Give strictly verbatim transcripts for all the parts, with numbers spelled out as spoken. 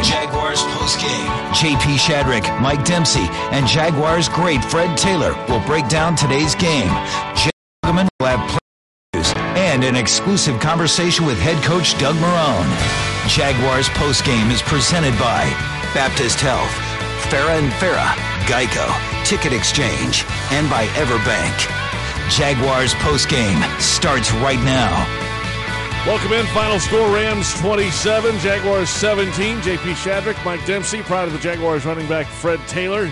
Jaguars postgame. J P Shadrick, Mike Dempsey, and Jaguars great Fred Taylor will break down today's game. Jeff Lageman will have play news and an exclusive conversation with head coach Doug Marrone. Jaguars postgame is presented by Baptist Health, Farah and Farah, Geico, Ticket Exchange, and by Everbank. Jaguars postgame starts right now. Welcome in. Final score, Rams twenty-seven, Jaguars seventeen. J P Shadrick, Mike Dempsey, proud of the Jaguars running back Fred Taylor.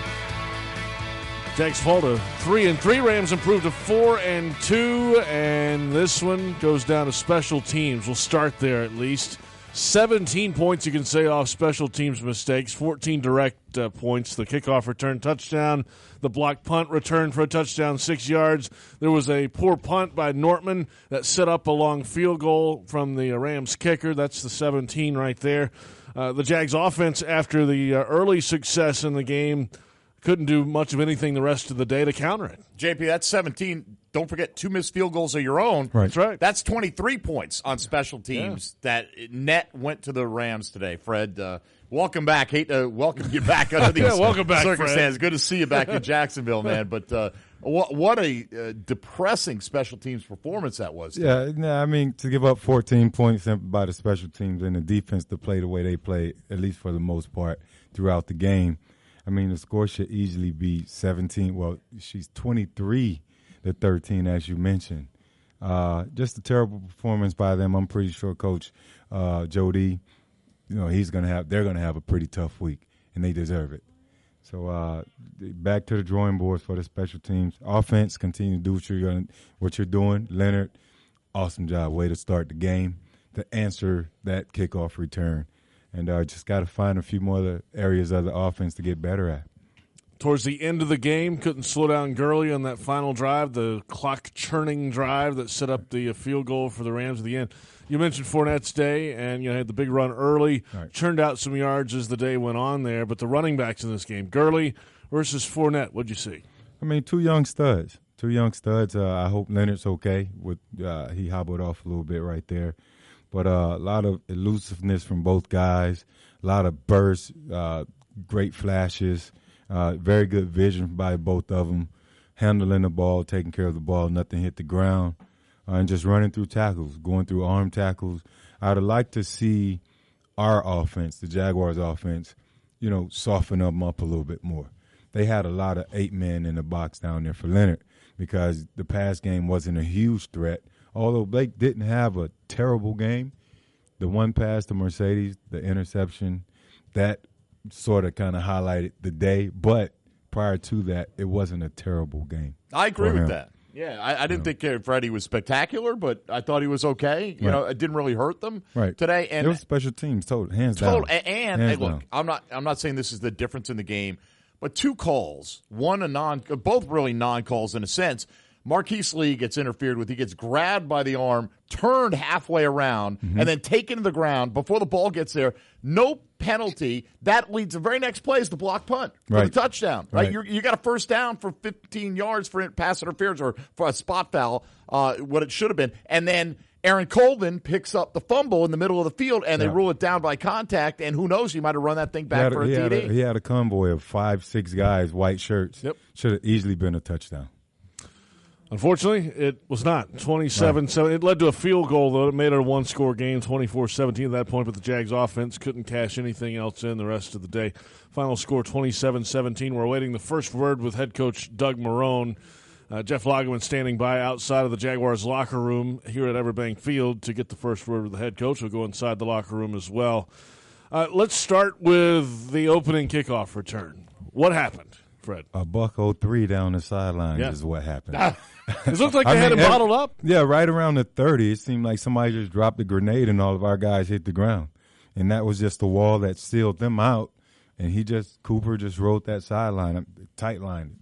Jags fall to three and three. Rams improved to four and two, and this one goes down to special teams. We'll start there at least. seventeen points you can say off special teams mistakes, fourteen direct uh, points. The kickoff return touchdown, the blocked punt return for a touchdown, six yards. There was a poor punt by Nortman that set up a long field goal from the Rams kicker. That's the seventeen right there. Uh, the Jags offense, after the uh, early success in the game, couldn't do much of anything the rest of the day to counter it. J P, that's seventeen. Don't forget two missed field goals of your own. Right. That's right. That's twenty-three points on special teams yeah. that net went to the Rams today. Fred, uh, welcome back. Hate to welcome you back under these yeah, welcome back, circumstances. Fred. Good to see you back in Jacksonville, man. But uh, what, what a uh, depressing special teams performance that was today. Yeah, no, I mean, to give up fourteen points by the special teams and the defense to play the way they played, at least for the most part, throughout the game. I mean, the score should easily be seventeen. Well, she's twenty-three to thirteen, as you mentioned. Uh, just a terrible performance by them. I'm pretty sure Coach uh, Jody, you know, he's gonna have. They're gonna have a pretty tough week, and they deserve it. So uh, back to the drawing board for the special teams. Offense, continue to do what you're gonna, what you're doing. Leonard, awesome job. Way to start the game to answer that kickoff return. And uh, just got to find a few more other areas of the offense to get better at. Towards the end of the game, couldn't slow down Gurley on that final drive, the clock-churning drive that set up the field goal for the Rams at the end. You mentioned Fournette's day, and you had the big run early, right. Churned out some yards as the day went on there. But the running backs in this game, Gurley versus Fournette, what'd you see? I mean, two young studs. Two young studs. Uh, I hope Leonard's okay. With uh, he hobbled off a little bit right there. But uh, a lot of elusiveness from both guys, a lot of bursts, uh, great flashes, uh, very good vision by both of them, handling the ball, taking care of the ball, nothing hit the ground, uh, and just running through tackles, going through arm tackles. I'd like to see our offense, the Jaguars' offense, you know, soften them up a little bit more. They had a lot of eight men in the box down there for Leonard because the pass game wasn't a huge threat. Although Blake didn't have a terrible game, the one pass to Mercedes, the interception, that sort of kind of highlighted the day. But prior to that, it wasn't a terrible game. I agree with that. Yeah, I, I didn't yeah. think Freddie was spectacular, but I thought he was okay. You right. know, it didn't really hurt them right. today. And it was special teams, total, hands total, down. And, hands and look, down. I'm not, I'm not saying this is the difference in the game, but two calls, one a non, both really non-calls in a sense. Marquise Lee gets interfered with. He gets grabbed by the arm, turned halfway around, mm-hmm. and then taken to the ground before the ball gets there. No penalty. That leads the very next play is the block punt for right. the touchdown. Right? right. You're, you got a first down for fifteen yards for pass interference or for a spot foul, uh, what it should have been. And then Aaron Colvin picks up the fumble in the middle of the field, and yeah. they rule it down by contact. And who knows, he might have run that thing back a, for a he T D. Had a, he had a convoy of five, six guys, white shirts. Yep. Should have easily been a touchdown. Unfortunately, it was not. twenty-seven seven. Right. It led to a field goal, though. It made it a one-score game, twenty-four seventeen at that point, but the Jags offense couldn't cash anything else in the rest of the day. Final score, twenty-seven seventeen. We're awaiting the first word with head coach Doug Marrone. Uh, Jeff Lageman standing by outside of the Jaguars' locker room here at Everbank Field to get the first word with the head coach. We'll go inside the locker room as well. Uh, let's start with the opening kickoff return. What happened, Fred? A buck oh three down the sideline yeah. is what happened. It looked like they I had mean, it bottled up. Yeah, right around the thirty, it seemed like somebody just dropped a grenade and all of our guys hit the ground. And that was just the wall that sealed them out. And he just, Cooper just wrote that sideline, tight line.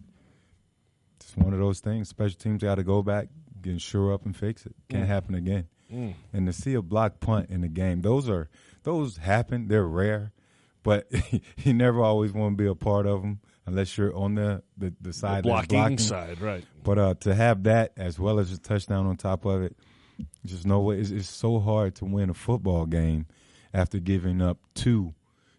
It's one of those things. Special teams got to go back, get shore up and fix it. Can't mm. happen again. Mm. And to see a block punt in the game, those are, those happen. They're rare. But you never always want to be a part of them. Unless you're on the, the, the side the blocking, that's blocking side, right. But uh, to have that as well as a touchdown on top of it, just no way. It's, it's so hard to win a football game after giving up two,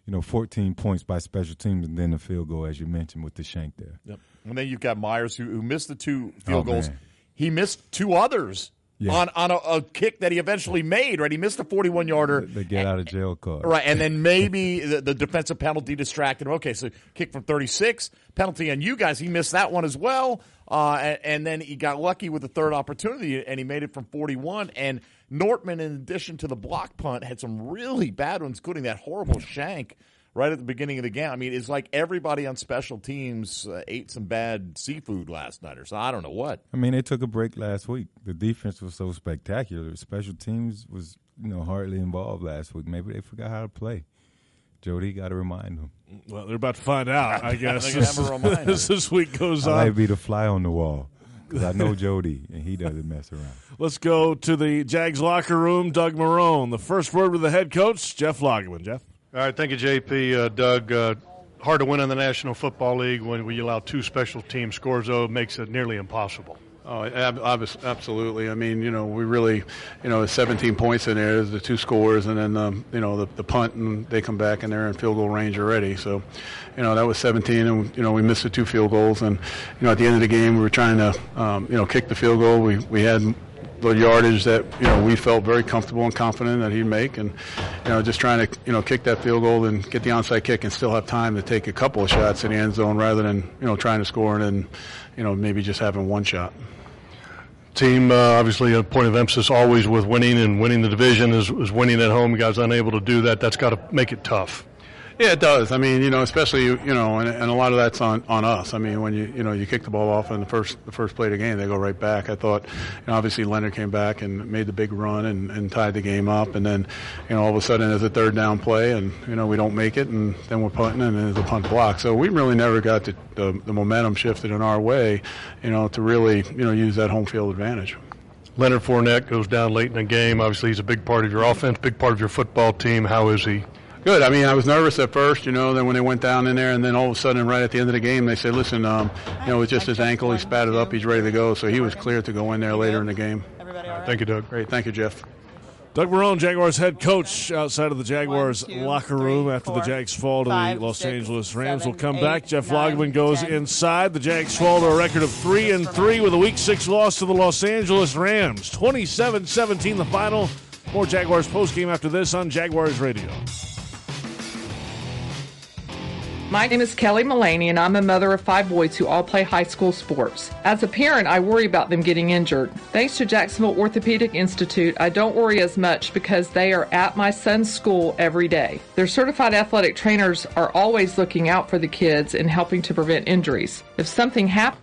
you know, fourteen points by special teams and then the field goal, as you mentioned, with the shank there. Yep. And then you've got Myers, who, who missed the two field Oh, goals. man. He missed two others Yeah. on, on a, a kick that he eventually made, right? He missed a forty-one-yarder. The get out of jail card. Right, and then maybe the, the defensive penalty distracted him. Okay, so kick from thirty-six, penalty on you guys. He missed that one as well, uh, and, and then he got lucky with the third opportunity, and he made it from forty-one. And Nortman, in addition to the block punt, had some really bad ones, including that horrible shank right at the beginning of the game. I mean, it's like everybody on special teams uh, ate some bad seafood last night or so. I don't know what. I mean, they took a break last week. The defense was so spectacular. Special teams was, you know, hardly involved last week. Maybe they forgot how to play. Jody, got to remind them. Well, they're about to find out, I guess, They're gonna have a reminder. as this week goes I on. might be the fly on the wall because I know Jody, and he doesn't mess around. Let's go to the Jags locker room. Doug Marrone. The first word with the head coach, Jeff Lageman. Jeff? All right, thank you, J P. Uh, Doug, uh, hard to win in the National Football League when we allow two special team scores, though. It makes it nearly impossible. Oh, ab- obvious, absolutely. I mean, you know, we really, you know, seventeen points in there, the two scores, and then, um, you know, the, the punt, and they come back and they're in field goal range already. So, you know, that was seventeen, and, you know, we missed the two field goals. And, you know, at the end of the game, we were trying to, um, you know, kick the field goal. We, we had the yardage that, you know, we felt very comfortable and confident that he'd make, and, you know, just trying to, you know, kick that field goal and get the onside kick and still have time to take a couple of shots in the end zone rather than, you know, trying to score and then, you know, maybe just having one shot. Team, uh, obviously, a point of emphasis always with winning, and winning the division is, is winning at home. You guys unable to do that. That's got to make it tough. Yeah, it does. I mean, you know, especially, you know, and, and a lot of that's on, on us. I mean, when you, you know, you kick the ball off in the first the first play of the game, they go right back. I thought, you know, obviously Leonard came back and made the big run and, and tied the game up. And then, you know, all of a sudden there's a third down play and, you know, we don't make it. And then we're punting and then there's a punt block. So we really never got the, the, the momentum shifted in our way, you know, to really, you know, use that home field advantage. Leonard Fournette goes down late in the game. Obviously, he's a big part of your offense, big part of your football team. How is he? Good. I mean, I was nervous at first, you know, then when they went down in there, and then all of a sudden, right at the end of the game, they said, listen, um, you know, it's just his ankle. He spatted up. He's ready to go. So he was clear to go in there later in the game. Everybody all right? Thank you, Doug. Great. Thank you, Jeff. Doug Marrone, Jaguars head coach, outside of the Jaguars One, two, locker room three, after four, the Jags fall to five, the Los six, Angeles Rams. seven, Will come eight, back. Jeff nine, Lageman goes ten. inside. The Jags fall to a record of three and three with a Week Six loss to the Los Angeles Rams. twenty-seven seventeen the final. More Jaguars postgame after this on Jaguars Radio. My name is Kelly Mullaney, and I'm a mother of five boys who all play high school sports. As a parent, I worry about them getting injured. Thanks to Jacksonville Orthopedic Institute, I don't worry as much because they are at my son's school every day. Their certified athletic trainers are always looking out for the kids and helping to prevent injuries. If something happens,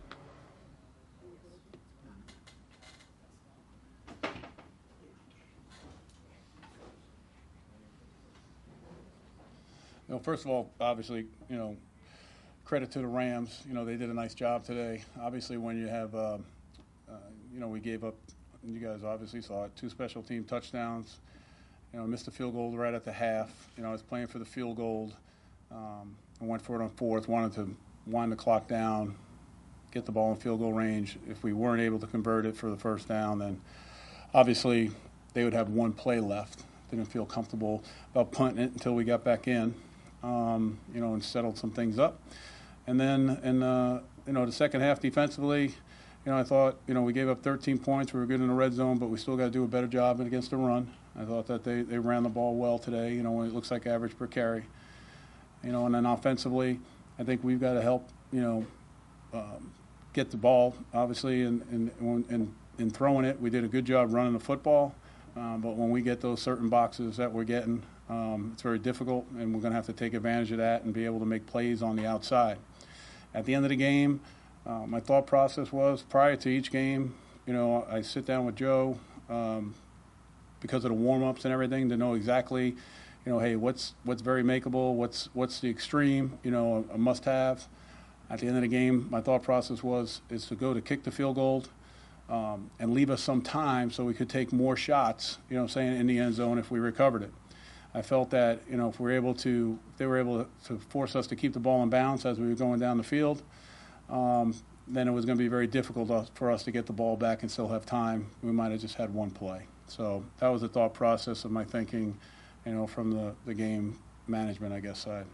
Well, first of all, obviously, you know, credit to the Rams. You know, they did a nice job today. Obviously, when you have, uh, uh, you know, we gave up, you guys obviously saw it, two special team touchdowns. You know, missed the field goal right at the half. You know, I was playing for the field goal. Um, I went for it on fourth, wanted to wind the clock down, get the ball in field goal range. If we weren't able to convert it for the first down, then obviously they would have one play left. Didn't feel comfortable about punting it until we got back in. Um, you know, and settled some things up. And then, in, uh, you know, the second half defensively, you know, I thought, you know, we gave up thirteen points. We were good in the red zone, but we still got to do a better job against the run. I thought that they, they ran the ball well today, you know, it looks like average per carry. You know, and then offensively, I think we've got to help, you know, um, get the ball, obviously, and, and, and, and throwing it. We did a good job running the football, um, but when we get those certain boxes that we're getting, Um, it's very difficult, and we're going to have to take advantage of that and be able to make plays on the outside. At the end of the game, uh, my thought process was prior to each game, you know, I sit down with Joe um, because of the warm-ups and everything to know exactly, you know, hey, what's what's very makeable, what's what's the extreme, you know, a, a must-have. At the end of the game, my thought process was is to go to kick the field goal um, and leave us some time so we could take more shots, you know, saying in the end zone if we recovered it. I felt that, you know, if we were able to, if they were able to force us to keep the ball in bounds as we were going down the field, um, then it was going to be very difficult for us to get the ball back and still have time. We might have just had one play. So that was the thought process of my thinking, you know, from the, the game management, I guess, side.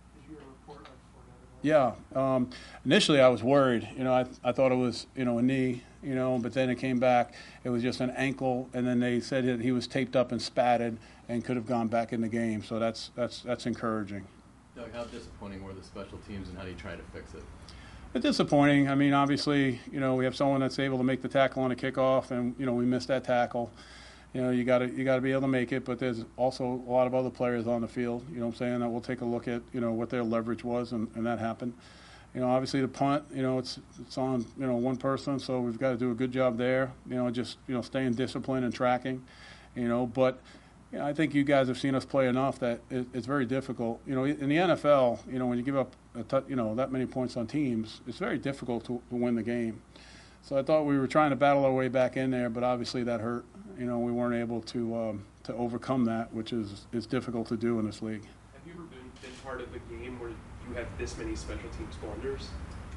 Yeah. Um, initially, I was worried. You know, I I thought it was, you know, a knee, you know, but then it came back. It was just an ankle, and then they said that he was taped up and spatted and could have gone back in the game. So that's that's that's encouraging. Doug, how disappointing were the special teams, and how do you try to fix it? It's disappointing. I mean, obviously, you know, we have someone that's able to make the tackle on a kickoff, and you know, we missed that tackle. You know, you got to you got to be able to make it, but there's also a lot of other players on the field. You know what I'm saying? That we'll take a look at, you know, what their leverage was, and, and that happened. You know, obviously the punt, you know, it's it's on, you know, one person, so we've got to do a good job there. You know, just, you know, staying disciplined and tracking, you know. But you know, I think you guys have seen us play enough that it, it's very difficult. You know, in the N F L, you know, when you give up, a t- you know, that many points on teams, it's very difficult to, to win the game. So I thought we were trying to battle our way back in there, but obviously that hurt. You know, we weren't able to um, to overcome that, which is is difficult to do in this league. Have you ever been, been part of a game where you have this many special teams blunders?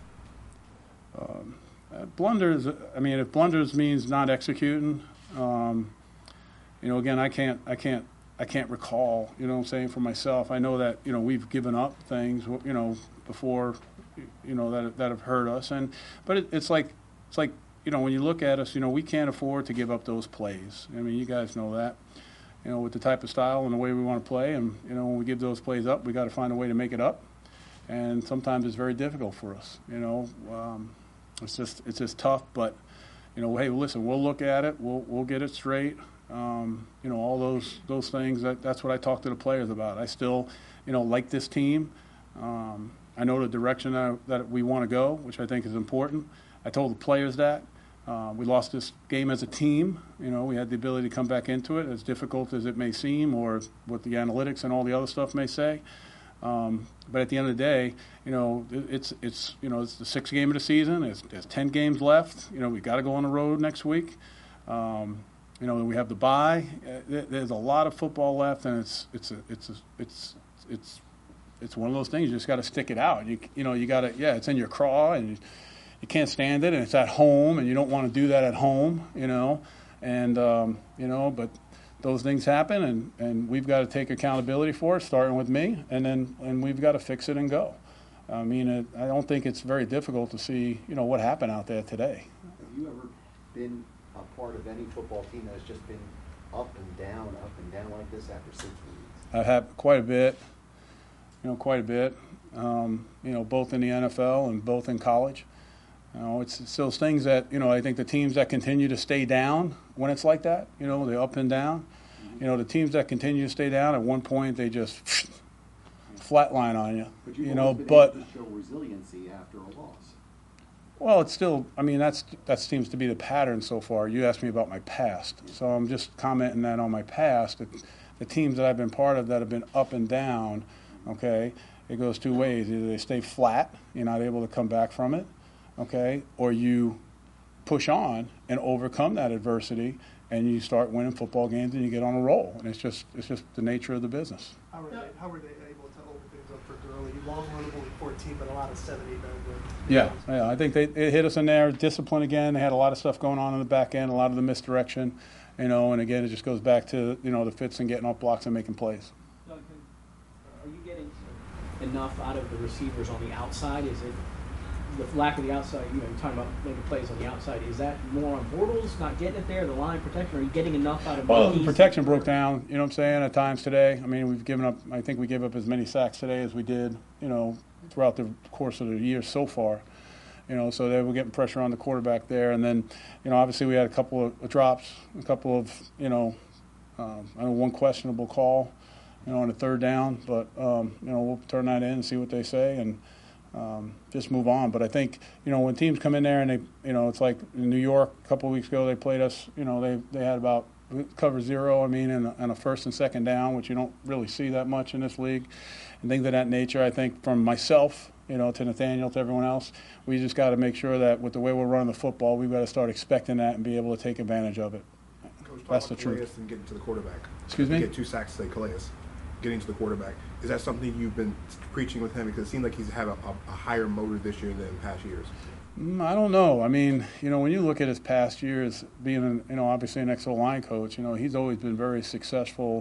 Um, uh, blunders. I mean, if blunders means not executing, um, you know, again, I can't, I can't, I can't recall. You know what I'm saying, for myself. I know that, you know, we've given up things, you know, before, you know, that that have hurt us, and but it, it's like it's like. You know, when you look at us, you know, we can't afford to give up those plays. I mean, you guys know that, you know, with the type of style and the way we want to play. And, you know, when we give those plays up, we got to find a way to make it up. And sometimes it's very difficult for us, you know. Um, it's just it's just tough. But, you know, hey, listen, we'll look at it. We'll we'll get it straight. Um, you know, all those those things, that, that's what I talk to the players about. I still, you know, like this team. Um, I know the direction that, that we want to go, which I think is important. I told the players that. Uh, we lost this game as a team. You know, we had the ability to come back into it, as difficult as it may seem, or what the analytics and all the other stuff may say. Um, but at the end of the day, you know, it's it's you know it's the sixth game of the season. There's, there's ten games left. You know, we've got to go on the road next week. Um, you know, we have the bye. There's a lot of football left, and it's it's a, it's a, it's it's it's one of those things. You just got to stick it out. You you know, you got to yeah, it's in your craw and. You, You can't stand it, and it's at home, and you don't want to do that at home, you know. And, um, you know, but those things happen, and, and we've got to take accountability for it, starting with me, and then and we've got to fix it and go. I mean, it, I don't think it's very difficult to see, you know, what happened out there today. Have you ever been a part of any football team that has just been up and down, up and down like this after six weeks? I've had quite a bit, you know, quite a bit, um, you know, both in the N F L and both in college. You know, it's, it's those things that, you know, I think the teams that continue to stay down when it's like that, you know, they're up and down. Mm-hmm. You know, the teams that continue to stay down, at one point they just flatline on you. But you've you know, been but able to show resiliency after a loss. Well, it's still, I mean, that's that seems to be the pattern so far. You asked me about my past, so I'm just commenting that on my past. It, the teams that I've been part of that have been up and down, okay, it goes two ways. Either they stay flat, you're not able to come back from it, okay, or you push on and overcome that adversity, and you start winning football games and you get on a roll. And it's just it's just the nature of the business. How were they, how were they able to open things up for Gurley? Long run of only fourteen, but a lot of seven, eight, nine wins. Yeah, yeah, I think they it hit us in there. Discipline again. They had a lot of stuff going on in the back end, a lot of the misdirection, you know. And again, it just goes back to, you know, the fits and getting off blocks and making plays. Doug, are you getting enough out of the receivers on the outside? Is it the lack of the outside? You know, you're talking about making plays on the outside. Is that more on Bortles not getting it there, the line protection? Or are you getting enough out of? Well, the protection broke down. You know what I'm saying? At times today, I mean, we've given up. I think we gave up as many sacks today as we did, you know, throughout the course of the year so far. You know, so they were getting pressure on the quarterback there, and then, you know, obviously we had a couple of drops, a couple of, you know, um, I know one questionable call, you know, on the third down, but um, you know, we'll turn that in and see what they say and um, just move on. But I think, you know, when teams come in there and they, you know, it's like in New York a couple of weeks ago they played us. You know, they they had about cover zero. I mean, and a, and a first and second down, which you don't really see that much in this league, and things of that nature. I think from myself, you know, to Nathaniel, to everyone else, we just got to make sure that with the way we're running the football, we've got to start expecting that and be able to take advantage of it. Coach, that's the truth. Calais and getting to the quarterback. Excuse me? Get two sacks today, Calais. Getting to the quarterback. Is that something you've been preaching with him? Because it seems like he's had a, a, a higher motor this year than in past years. Mm, I don't know. I mean, you know, when you look at his past years, being, an, you know, obviously an ex-O line coach, you know, he's always been very successful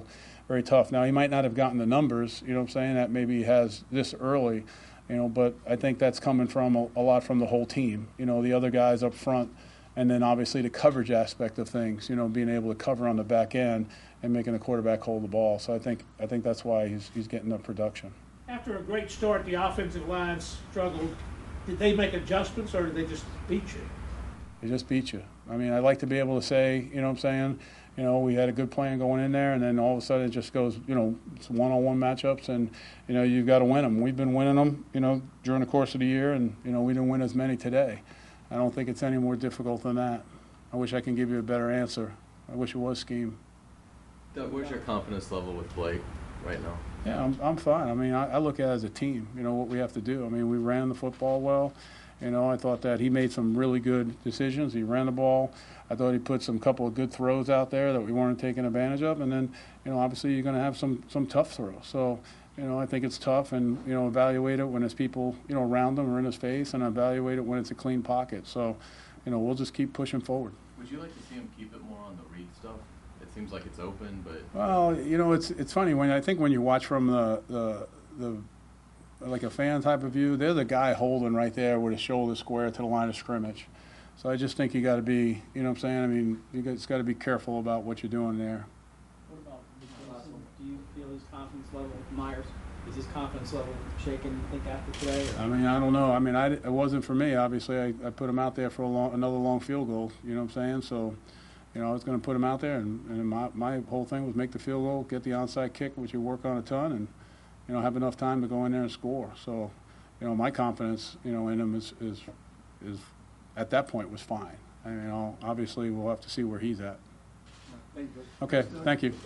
very tough. Now, he might not have gotten the numbers, you know what I'm saying, that maybe he has this early, you know, but I think that's coming from a, a lot from the whole team, you know, the other guys up front, and then obviously the coverage aspect of things, you know, being able to cover on the back end and making the quarterback hold the ball. So I think I think that's why he's he's getting the production. After a great start, the offensive line struggled. Did they make adjustments, or did they just beat you? They just beat you. I mean, I'd like to be able to say, you know what I'm saying, you know, we had a good plan going in there, and then all of a sudden it just goes, you know, it's one-on-one matchups, and, you know, you've got to win them. We've been winning them, you know, during the course of the year, and, you know, we didn't win as many today. I don't think it's any more difficult than that. I wish I can give you a better answer. I wish it was scheme. Doug, where's your confidence level with Blake right now? Yeah, I'm, I'm fine. I mean, I, I look at it as a team, you know, what we have to do. I mean, we ran the football well. You know, I thought that he made some really good decisions. He ran the ball. I thought he put some couple of good throws out there that we weren't taking advantage of. And then, you know, obviously you're going to have some, some tough throws. So, you know, I think it's tough, and, you know, evaluate it when there's people, you know, around him or in his face, and evaluate it when it's a clean pocket. So, you know, we'll just keep pushing forward. Would you like to see him keep it more on the read stuff? It seems like it's open, but well, you know, it's it's funny when I think when you watch from the the the like a fan type of view, they're the guy holding right there with his shoulder square to the line of scrimmage. So I just think you got to be, you know what I'm saying? I mean, you just got to be careful about what you're doing there. What about Wilson? Do you feel his confidence level, Myers? Is his confidence level shaken, you think, after today? Or? I mean, I don't know. I mean, I, it wasn't for me. Obviously, I, I put him out there for a long, another long field goal, you know what I'm saying? So, you know, I was going to put him out there, and, and my, my whole thing was make the field goal, get the onside kick, which you work on a ton, and, you know, have enough time to go in there and score. So, you know, my confidence, you know, in him is, is, is at that point was fine. I mean, you know, obviously we'll have to see where he's at. Okay, thank you.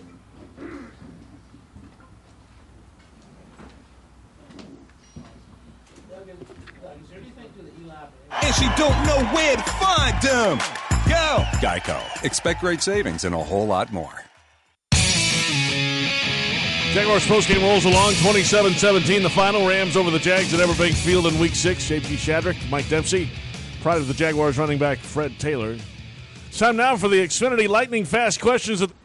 And she don't know where to find them. Go! Geico. Expect great savings and a whole lot more. Jaguars postgame rolls along, twenty-seven seventeen. The final, Rams over the Jags at Everbank Field in Week six. J P Shadrick, Mike Dempsey, pride of the Jaguars running back Fred Taylor. It's time now for the Xfinity Lightning Fast questions. Of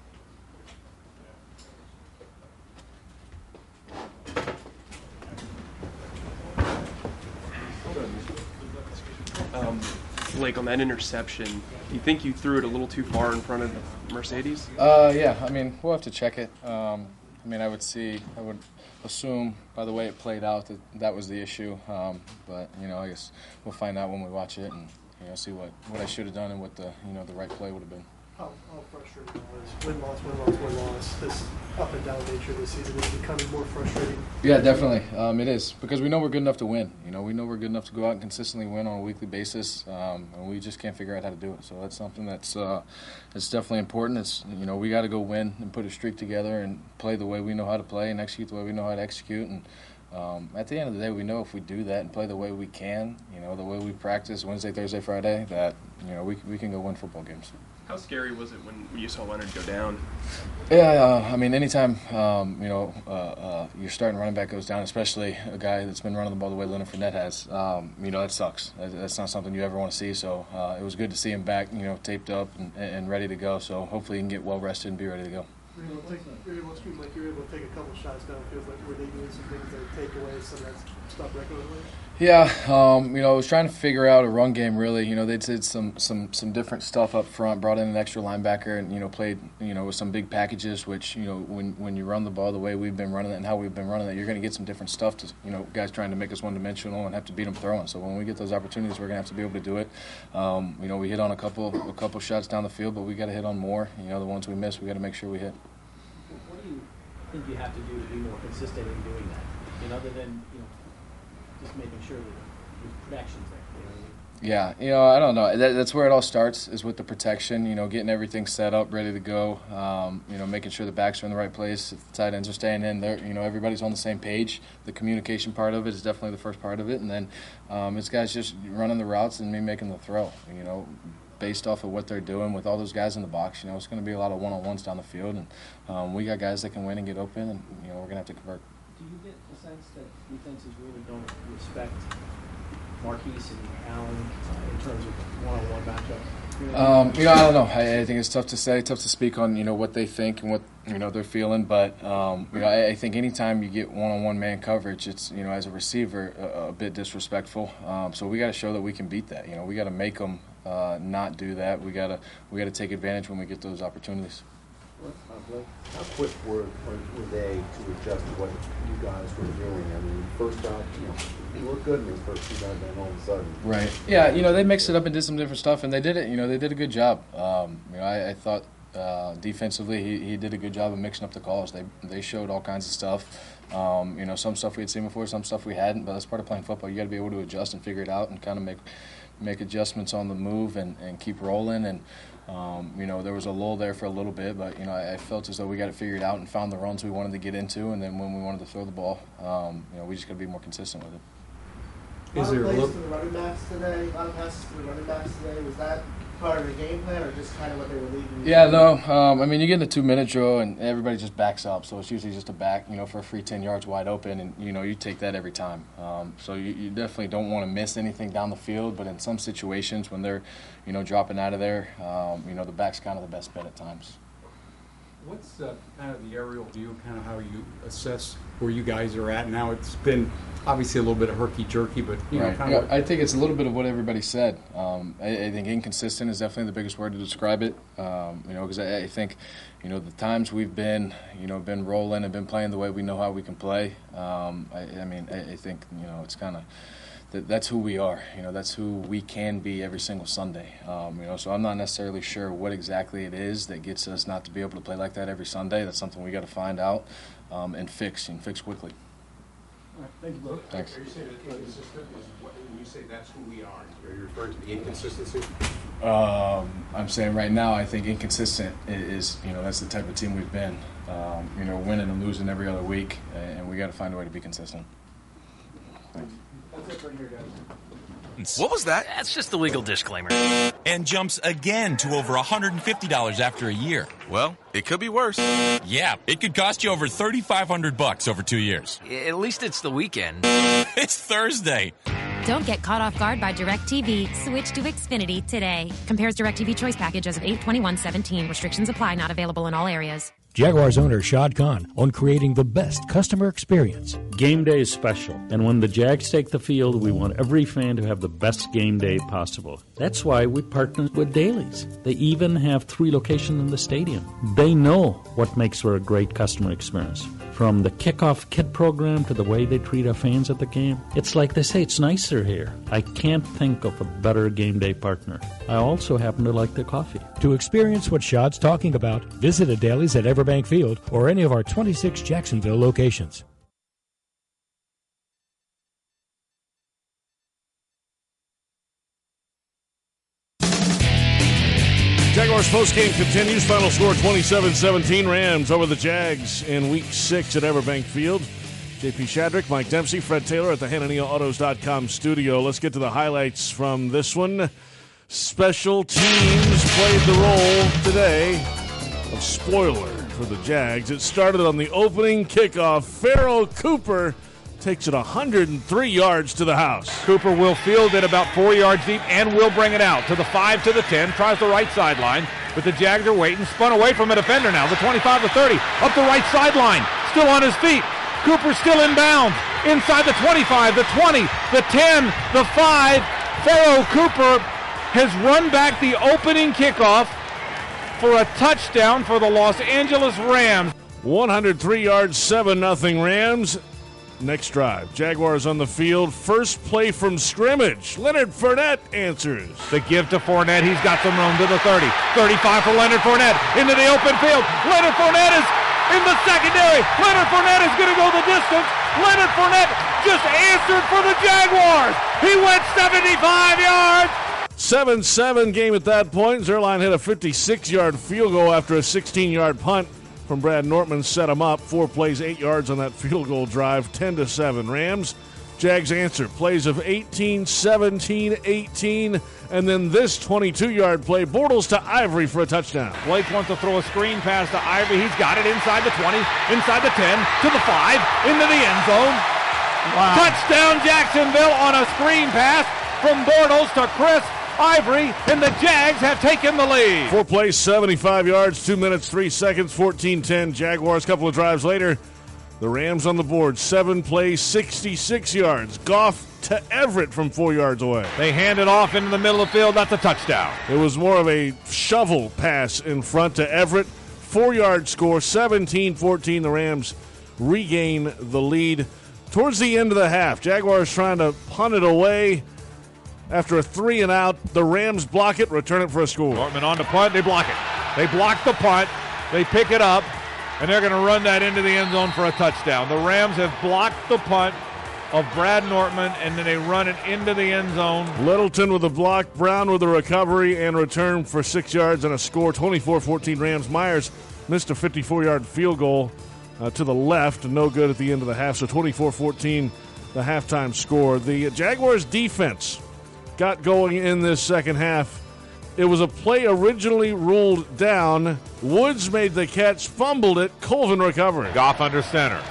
Um, Blake, on that interception, do you think you threw it a little too far in front of Mercedes? Uh, yeah, I mean, we'll have to check it. Um, I mean, I would see, I would assume by the way it played out that that was the issue. Um, but, you know, I guess we'll find out when we watch it and, you know, see what, what I should have done and what the, you know, the right play would have been. How, how frustrating was win-loss, win-loss, win-loss, this up-and-down nature of the season is becoming more frustrating? Yeah, definitely. Um, it is, because we know we're good enough to win. You know, we know we're good enough to go out and consistently win on a weekly basis, um, and we just can't figure out how to do it. So that's something that's uh, it's definitely important. It's, you know, we got to go win and put a streak together and play the way we know how to play and execute the way we know how to execute. And um, at the end of the day, we know if we do that and play the way we can, you know, the way we practice Wednesday, Thursday, Friday, that, you know, we we can go win football games. How scary was it when you saw Leonard go down? Yeah, uh, I mean, anytime um, you know uh, uh, your starting running back goes down, especially a guy that's been running the ball the way Leonard Fournette has, um, you know, that sucks. That, that's not something you ever want to see. So uh, it was good to see him back, you know, taped up and, and ready to go. So hopefully he can get well rested and be ready to go. You're able to take, you're able to, like you're able to take a couple shots downfield. Like, were they doing some things that take away some of that stuff regularly? Yeah, um, you know, I was trying to figure out a run game. Really, you know, they did some some some different stuff up front. Brought in an extra linebacker, and you know, played you know with some big packages. Which you know, when when you run the ball the way we've been running it and how we've been running it, you're going to get some different stuff. To you know, guys trying to make us one dimensional and have to beat them throwing. So when we get those opportunities, we're going to have to be able to do it. Um, you know, we hit on a couple a couple shots down the field, but we got to hit on more. You know, the ones we missed, we got to make sure we hit. What do you think you have to do to be more consistent in doing that? I mean, other than you know, just making sure that the protection's there. You know what I mean? Yeah, you know, I don't know. That, that's where it all starts, is with the protection. You know, getting everything set up, ready to go. Um, you know, making sure the backs are in the right place. If the tight ends are staying in, there, you know, everybody's on the same page. The communication part of it is definitely the first part of it, and then um, it's guys just running the routes and me making the throw. You know, based off of what they're doing with all those guys in the box. You know, it's going to be a lot of one-on-ones down the field, and um, we got guys that can win and get open, and you know, we're going to have to convert. Do you get the sense that defenses really don't respect Marquise and Allen uh, in terms of one-on-one matchups? Um, you know, I don't know. I, I think it's tough to say, tough to speak on, you know, what they think and what, you know, they're feeling. But, um, you know, I, I think anytime you get one-on-one man coverage, it's, you know, as a receiver, a, a bit disrespectful. Um, so we got to show that we can beat that. You know, we got to make them uh, not do that. We got to we got to take advantage when we get those opportunities. How quick were, were, were they to adjust to what you guys were doing? I mean, first out, you know, you were good in those first two guys, and all of a sudden. Right. Yeah, you know, they mixed it up and did some different stuff, and they did it. You know, they did a good job. Um, you know, I, I thought uh, defensively he, he did a good job of mixing up the calls. They they showed all kinds of stuff. Um, you know, some stuff we had seen before, some stuff we hadn't, but that's part of playing football. You got to be able to adjust and figure it out and kind of make make adjustments on the move and, and keep rolling. And Um, you know, there was a lull there for a little bit, but, you know, I, I felt as though we got it figured out and found the runs we wanted to get into, and then when we wanted to throw the ball, um, you know, we just got to be more consistent with it. A lot of plays to the running backs today, a lot of passes to the running backs today. Was that part of the game plan or just kind of what they were leading? Yeah, no. Um, I mean, you get in a two-minute drill, and everybody just backs up, so it's usually just a back, you know, for a free ten yards wide open, and, you know, you take that every time. Um, so you, you definitely don't want to miss anything down the field, but in some situations when they're, you know, dropping out of there, um, you know, the back's kind of the best bet at times. What's uh, kind of the aerial view, kind of how you assess where you guys are at now? It's been obviously a little bit of herky-jerky, but, you right. know, kind yeah, of... I think it's a little bit of what everybody said. Um, I, I think inconsistent is definitely the biggest word to describe it, um, you know, because I, I think, you know, the times we've been, you know, been rolling and been playing the way we know how we can play, um, I, I mean, I, I think, you know, it's kind of... That's who we are, you know. That's who we can be every single Sunday, um, you know. So I'm not necessarily sure what exactly it is that gets us not to be able to play like that every Sunday. That's something we got to find out um, and fix, and fix quickly. All right, thank you, bro. Thanks. Are you saying that inconsistent is what, when you say that's who we are? Are you referring to the inconsistency? Um, I'm saying right now, I think inconsistent is, you know, that's the type of team we've been. Um, you know, winning and losing every other week, and we got to find a way to be consistent. Thanks. That's it right here, guys. What was that? That's just the legal disclaimer. And jumps again to over one hundred fifty dollars after a year. Well, it could be worse. Yeah, it could cost you over thirty-five hundred bucks over two years. At least it's the weekend. It's Thursday. Don't get caught off guard by DirecTV. Switch to Xfinity today. Compares DirecTV Choice Package as of eight twenty-one seventeen. Restrictions apply. Not available in all areas. Jaguars owner Shad Khan on creating the best customer experience. Game day is special, and when the Jags take the field, we want every fan to have the best game day possible. That's why we partnered with Dailies. They even have three locations in the stadium. They know what makes for a great customer experience. From the kickoff kit program to the way they treat our fans at the game, it's like they say, it's nicer here. I can't think of a better game day partner. I also happen to like their coffee. To experience what Shad's talking about, visit a Dailies at Everbank Field or any of our twenty-six Jacksonville locations. Jaguars postgame continues. Final score twenty-seven seventeen. Rams over the Jags in week six at Everbank Field. J P Shadrick, Mike Dempsey, Fred Taylor at the Hanania Autos dot com studio. Let's get to the highlights from this one. Special teams played the role today of spoiler for the Jags. It started on the opening kickoff. Pharoh Cooper takes it one hundred three yards to the house. Cooper will field it about four yards deep and will bring it out to the five, to the ten, tries the right sideline, but the Jags are waiting, spun away from a defender now, the twenty-five, the thirty, up the right sideline, still on his feet. Cooper still inbounds, inside the twenty-five, the twenty, the ten, the five. Pharoh Cooper has run back the opening kickoff for a touchdown for the Los Angeles Rams. one hundred three yards, seven nothing Rams. Next drive, Jaguars on the field. First play from scrimmage. Leonard Fournette answers. The give to Fournette. He's got some room to the thirty. thirty-five for Leonard Fournette. Into the open field. Leonard Fournette is in the secondary. Leonard Fournette is going to go the distance. Leonard Fournette just answered for the Jaguars. He went seventy-five yards. seven seven game at that point. Zuerlein hit a fifty-six-yard field goal after a sixteen-yard punt from Brad Nortman set him up. Four plays, eight yards on that field goal drive, ten to seven. Rams, Jags answer. Plays of eighteen, seventeen, eighteen, and then this twenty-two-yard play. Bortles to Ivory for a touchdown. Blake wants to throw a screen pass to Ivory. He's got it inside the twenty, inside the ten, to the five, into the end zone. Wow. Touchdown Jacksonville on a screen pass from Bortles to Chris Ivory, and the Jags have taken the lead. Four plays, seventy-five yards, two minutes, three seconds, fourteen ten. Jaguars, a couple of drives later. The Rams on the board, seven plays, sixty-six yards. Goff to Everett from four yards away. They hand it off into the middle of the field. That's a touchdown. It was more of a shovel pass in front to Everett. Four-yard score, seventeen fourteen. The Rams regain the lead. Towards the end of the half, Jaguars trying to punt it away. After a three and out, the Rams block it, return it for a score. Nortman on the punt, they block it. They block the punt, they pick it up, and they're going to run that into the end zone for a touchdown. The Rams have blocked the punt of Brad Nortman, and then they run it into the end zone. Littleton with a block, Brown with a recovery and return for six yards and a score, twenty-four fourteen Rams. Myers missed a fifty-four-yard field goal uh, to the left, no good at the end of the half, so twenty-four fourteen the halftime score. The Jaguars defense got going in this second half. It was a play originally ruled down. Woods made the catch, fumbled it, Colvin recovering. Goff under center.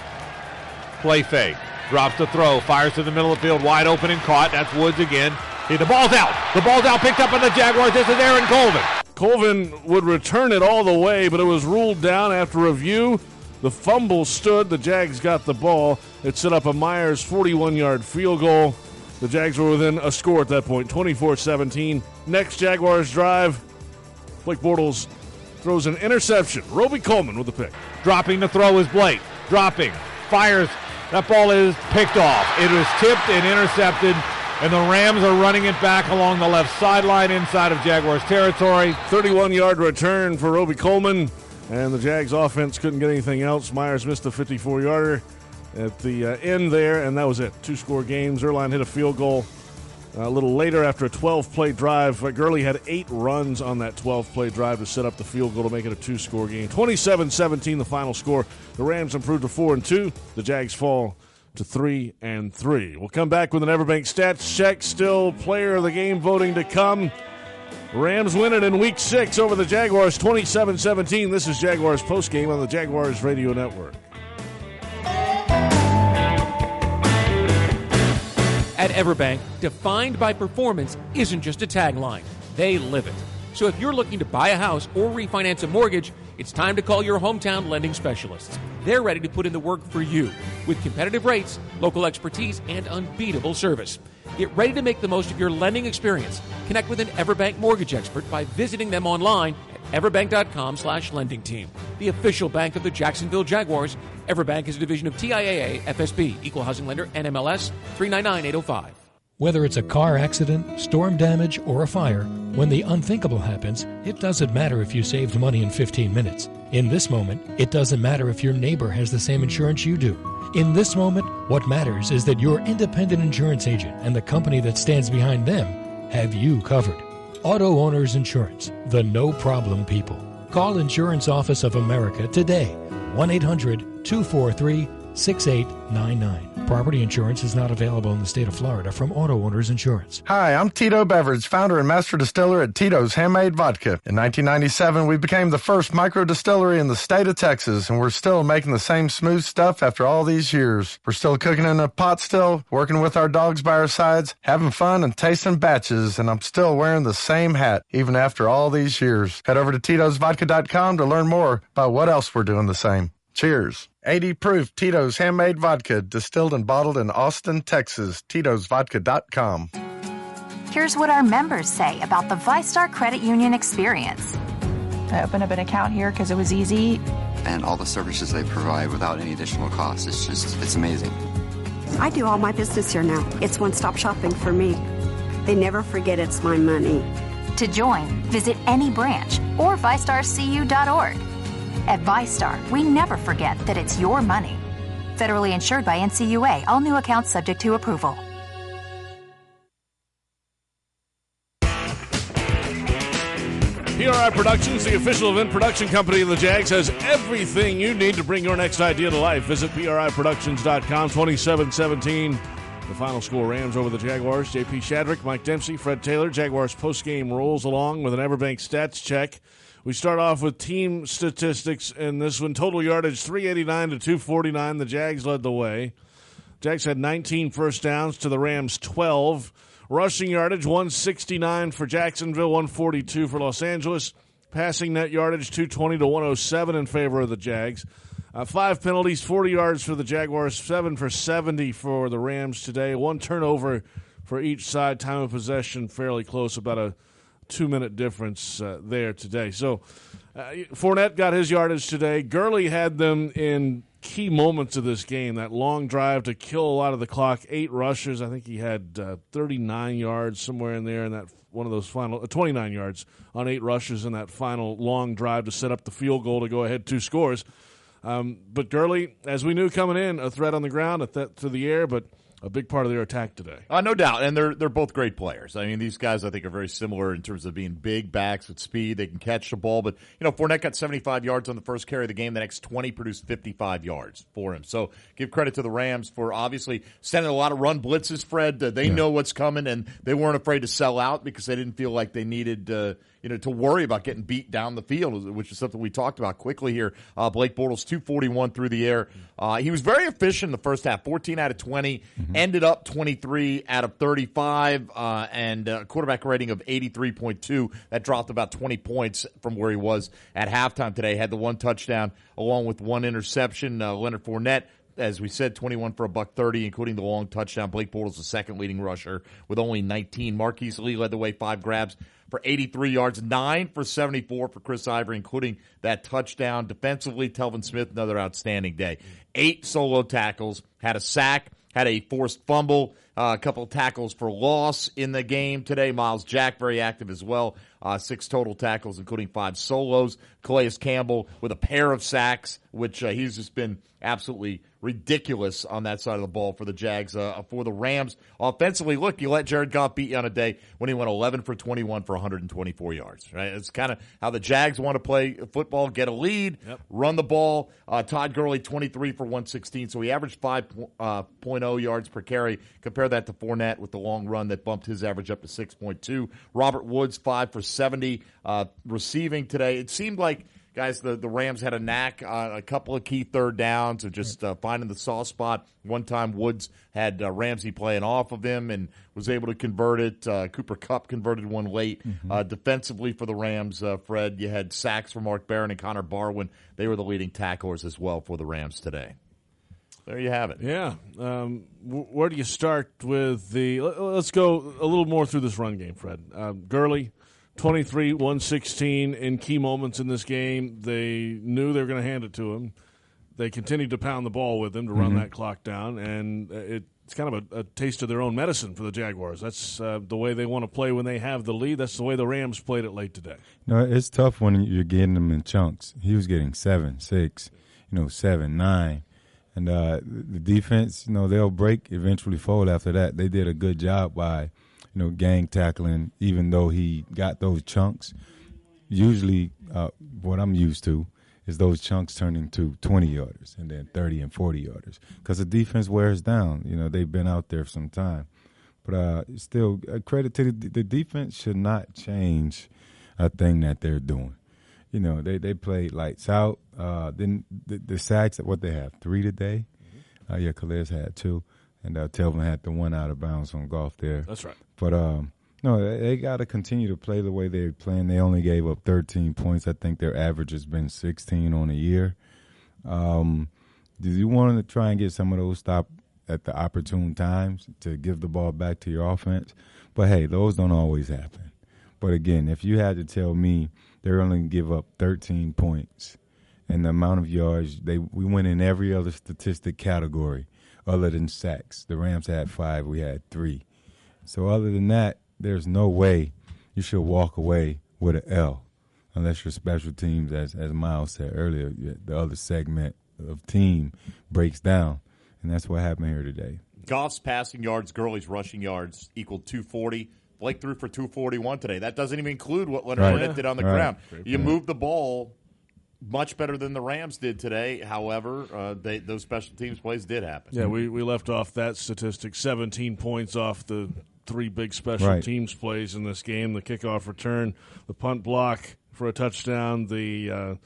Play fake. Drops the throw, fires to the middle of the field, wide open and caught. That's Woods again. Hey, the ball's out. The ball's out, picked up on the Jaguars. This is Aaron Colvin. Colvin would return it all the way, but it was ruled down after review. The fumble stood. The Jags got the ball. It set up a Myers forty-one-yard field goal. The Jags were within a score at that point, twenty-four seventeen. Next Jaguars drive, Blake Bortles throws an interception. Roby Coleman with the pick. Dropping the throw is Blake. Dropping. Fires. That ball is picked off. It was tipped and intercepted, and the Rams are running it back along the left sideline inside of Jaguars territory. thirty-one-yard return for Roby Coleman, and the Jags offense couldn't get anything else. Myers missed a fifty-four-yarder at the uh, end there, and that was it. Two-score games. Erline hit a field goal uh, a little later after a twelve-play drive. Gurley had eight runs on that twelve-play drive to set up the field goal to make it a two-score game. twenty-seven seventeen the final score. The Rams improved to four and two. The Jags fall to three and three. We'll come back with an Everbank stats check. Still player of the game voting to come. Rams win it in week six over the Jaguars, twenty-seven seventeen. This is Jaguars postgame on the Jaguars Radio Network. At Everbank, defined by performance isn't just a tagline. They live it. So if you're looking to buy a house or refinance a mortgage, it's time to call your hometown lending specialists. They're ready to put in the work for you with competitive rates, local expertise, and unbeatable service. Get ready to make the most of your lending experience. Connect with an Everbank mortgage expert by visiting them online at everbank.com slash lending team. The official bank of the Jacksonville Jaguars. Everbank is a division of T I A A F S B, Equal Housing Lender, N M L S three nine nine eight oh five. Whether it's a car accident, storm damage, or a fire, when the unthinkable happens, it doesn't matter if you saved money in fifteen minutes. In this moment, it doesn't matter if your neighbor has the same insurance you do. In this moment, what matters is that your independent insurance agent and the company that stands behind them have you covered. Auto Owners Insurance, the no-problem people. Call Insurance Office of America today, one eight hundred two four three six eight nine nine. Property insurance is not available in the state of Florida from Auto Owners Insurance. Hi, I'm Tito Beveridge, founder and master distiller at Tito's Handmade Vodka. In nineteen ninety-seven, we became the first micro distillery in the state of Texas, and we're still making the same smooth stuff after all these years. We're still cooking in a pot still, working with our dogs by our sides, having fun and tasting batches, and I'm still wearing the same hat even after all these years. Head over to Tito's Vodka dot com to learn more about what else we're doing the same. Cheers. eighty proof Tito's Handmade Vodka, distilled and bottled in Austin, Texas. Tito's Vodka dot com. Here's what our members say about the VyStar Credit Union experience. I opened up an account here because it was easy. And all the services they provide without any additional cost. It's just, it's amazing. I do all my business here now. It's one-stop shopping for me. They never forget it's my money. To join, visit any branch or vi star c u dot org. At VyStar, we never forget that it's your money. Federally insured by N C U A. All new accounts subject to approval. P R I Productions, the official event production company of the Jags, has everything you need to bring your next idea to life. Visit P R I productions dot com. twenty-seven seventeen. The final score, Rams over the Jaguars. J P Shadrick, Mike Dempsey, Fred Taylor. Jaguars postgame rolls along with an Everbank stats check. We start off with team statistics in this one. Total yardage, three eighty-nine to two forty-nine. The Jags led the way. Jags had nineteen first downs to the Rams' twelve. Rushing yardage, one sixty-nine for Jacksonville, one forty-two for Los Angeles. Passing net yardage, two twenty to one oh seven in favor of the Jags. Uh, five penalties, forty yards for the Jaguars, seven for seventy for the Rams today. One turnover for each side. Time of possession fairly close, about a two-minute difference uh, there today. So uh, Fournette got his yardage today. Gurley had them in key moments of this game, that long drive to kill a lot of the clock. Eight rushes. I think he had uh, thirty-nine yards somewhere in there in that one of those final uh, twenty-nine yards on eight rushes in that final long drive to set up the field goal to go ahead two scores. Um, but Gurley, as we knew coming in, a threat on the ground, a threat to the air, but a big part of their attack today. Uh, no doubt, and they're they're both great players. I mean, these guys I think are very similar in terms of being big backs with speed. They can catch the ball, but you know, Fournette got seventy-five yards on the first carry of the game. The next twenty produced fifty-five yards for him. So give credit to the Rams for obviously sending a lot of run blitzes. Fred, uh, they yeah. know what's coming, and they weren't afraid to sell out because they didn't feel like they needed uh, you know to worry about getting beat down the field, which is something we talked about quickly here. Uh, Blake Bortles two forty-one through the air. Uh, he was very efficient in the first half, fourteen out of twenty, mm-hmm. ended up twenty-three out of thirty-five, uh, and a quarterback rating of eighty-three point two. That dropped about twenty points from where he was at halftime today. Had the one touchdown along with one interception. Uh, Leonard Fournette, as we said, twenty-one for a buck thirty, including the long touchdown. Blake Bortles, the second leading rusher, with only nineteen. Marquise Lee led the way, five grabs for eighty-three yards, nine for seventy-four for Chris Ivory, including that touchdown. Defensively, Telvin Smith, another outstanding day. Eight solo tackles, had a sack, had a forced fumble, uh, a couple of tackles for loss in the game today. Miles Jack very active as well. Uh, six total tackles, including five solos. Calais Campbell with a pair of sacks, which uh, he's just been absolutely ridiculous on that side of the ball for the Jags. Uh, for the Rams, offensively, look, you let Jared Goff beat you on a day when he went eleven for twenty-one for one hundred twenty-four yards. Right? It's kind of how the Jags want to play football, get a lead, yep. run the ball. Uh, Todd Gurley, twenty-three for one sixteen, so he averaged five point oh yards per carry. Compare that to Fournette with the long run that bumped his average up to six point two. Robert Woods, five for seventy uh, receiving today. It seemed like, guys, the, the Rams had a knack on a couple of key third downs of just uh, finding the soft spot. One time Woods had uh, Ramsey playing off of him and was able to convert it. Uh, Cooper Kupp converted one late. Mm-hmm. Uh, defensively for the Rams, uh, Fred, you had sacks for Mark Barron and Connor Barwin. They were the leading tacklers as well for the Rams today. There you have it. Yeah. Um, where do you start with the – let's go a little more through this run game, Fred. Um, Gurley, twenty-three, one sixteen in key moments in this game. They knew they were going to hand it to him. They continued to pound the ball with him to run mm-hmm. that clock down, and it, it's kind of a, a taste of their own medicine for the Jaguars. That's uh, the way they want to play when they have the lead. That's the way the Rams played it late today. No, it's tough when you're getting them in chunks. He was getting seven, six, you know, seven, nine. And uh, the defense, you know, they'll break, eventually fold after that. They did a good job by, you know, gang tackling, even though he got those chunks. Usually uh, what I'm used to is those chunks turn into twenty-yarders and then thirty and forty-yarders because the defense wears down. You know, they've been out there for some time. But uh, still, uh, credit to the, the defense should not change a thing that they're doing. You know, they, they played lights out. Uh, then the, the sacks, what they have, three today? Mm-hmm. Uh, yeah, Calais had two. And uh, Telvin had the one out of bounds on Goff there. That's right. But, um, no, they, they got to continue to play the way they're playing. They only gave up thirteen points. I think their average has been sixteen on a year. Um, do you want to try and get some of those stops at the opportune times to give the ball back to your offense? But, hey, those don't always happen. But, again, if you had to tell me they're only going to give up thirteen points and the amount of yards, they we went in every other statistic category other than sacks. The Rams had five. We had three. So other than that, there's no way you should walk away with an L unless your special teams, as, as Miles said earlier, the other segment of team breaks down. And that's what happened here today. Goff's passing yards, Gurley's rushing yards equaled two forty. Blake threw for two forty-one today. That doesn't even include what Leonard right. Fournette yeah. did on the right. ground. Great you point. moved the ball much better than the Rams did today. However, uh, they, those special teams plays did happen. Yeah, we, we left off that statistic, seventeen points off the three big special right. teams plays in this game, the kickoff return, the punt block for a touchdown, the uh,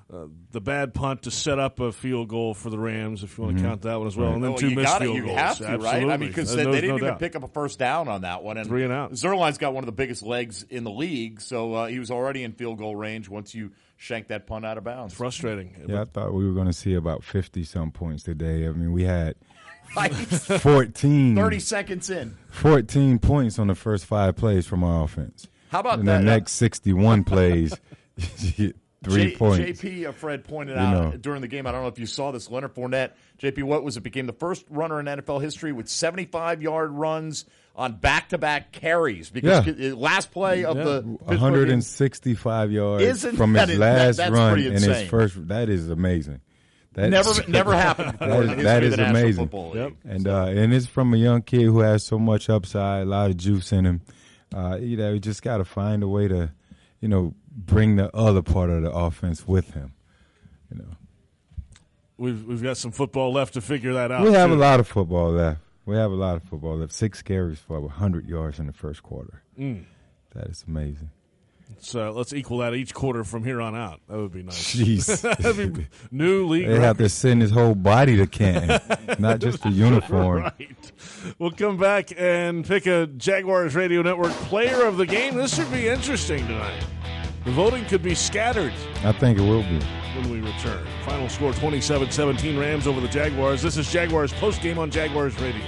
uh, the bad punt to set up a field goal for the Rams, if you want to Mhm. count that one as well, Right. and then Well, two you missed gotta- field you goals. have to, right? Absolutely. I mean, because Uh, they, no- they didn't no even doubt. pick up a first down on that one. And Three and out. Zerline's got one of the biggest legs in the league, so uh, he was already in field goal range once you shanked that punt out of bounds. Frustrating. Yeah, I thought we were going to see about fifty-some points today. I mean, we had fourteen. thirty seconds in. fourteen points on the first five plays from our offense. How about in that? the next sixty-one plays, you get three J- points. J P, uh, Fred pointed You out know. during the game, I don't know if you saw this, Leonard Fournette, J P, what was it, became the first runner in N F L history with seventy-five-yard runs on back-to-back carries. Because Yeah. the last play of Yeah. the Pittsburgh one hundred game- sixty-five yards Isn't from that his in- that- last that's run pretty and his insane. first. That is amazing. That, Never- never happened before in the That is, that history of is the National amazing. Football League. And uh, and it's from a young kid who has so much upside, a lot of juice in him. Uh, you know, you just got to find a way to, you know, bring the other part of the offense with him. You know, We've we've got some football left to figure that out. we have too. a lot of football left. We have a lot of football left. Six carries for one hundred yards in the first quarter. Mm. That is amazing. So let's equal that each quarter from here on out. That would be nice. Jeez. That'd be new league. They have to record. send his whole body to Canton, not just the uniform. Right. We'll come back and pick a Jaguars Radio Network player of the game. This should be interesting tonight. The voting could be scattered I think it will be. when we return. Final score twenty-seven seventeen Rams over the Jaguars. This is Jaguars postgame on Jaguars Radio.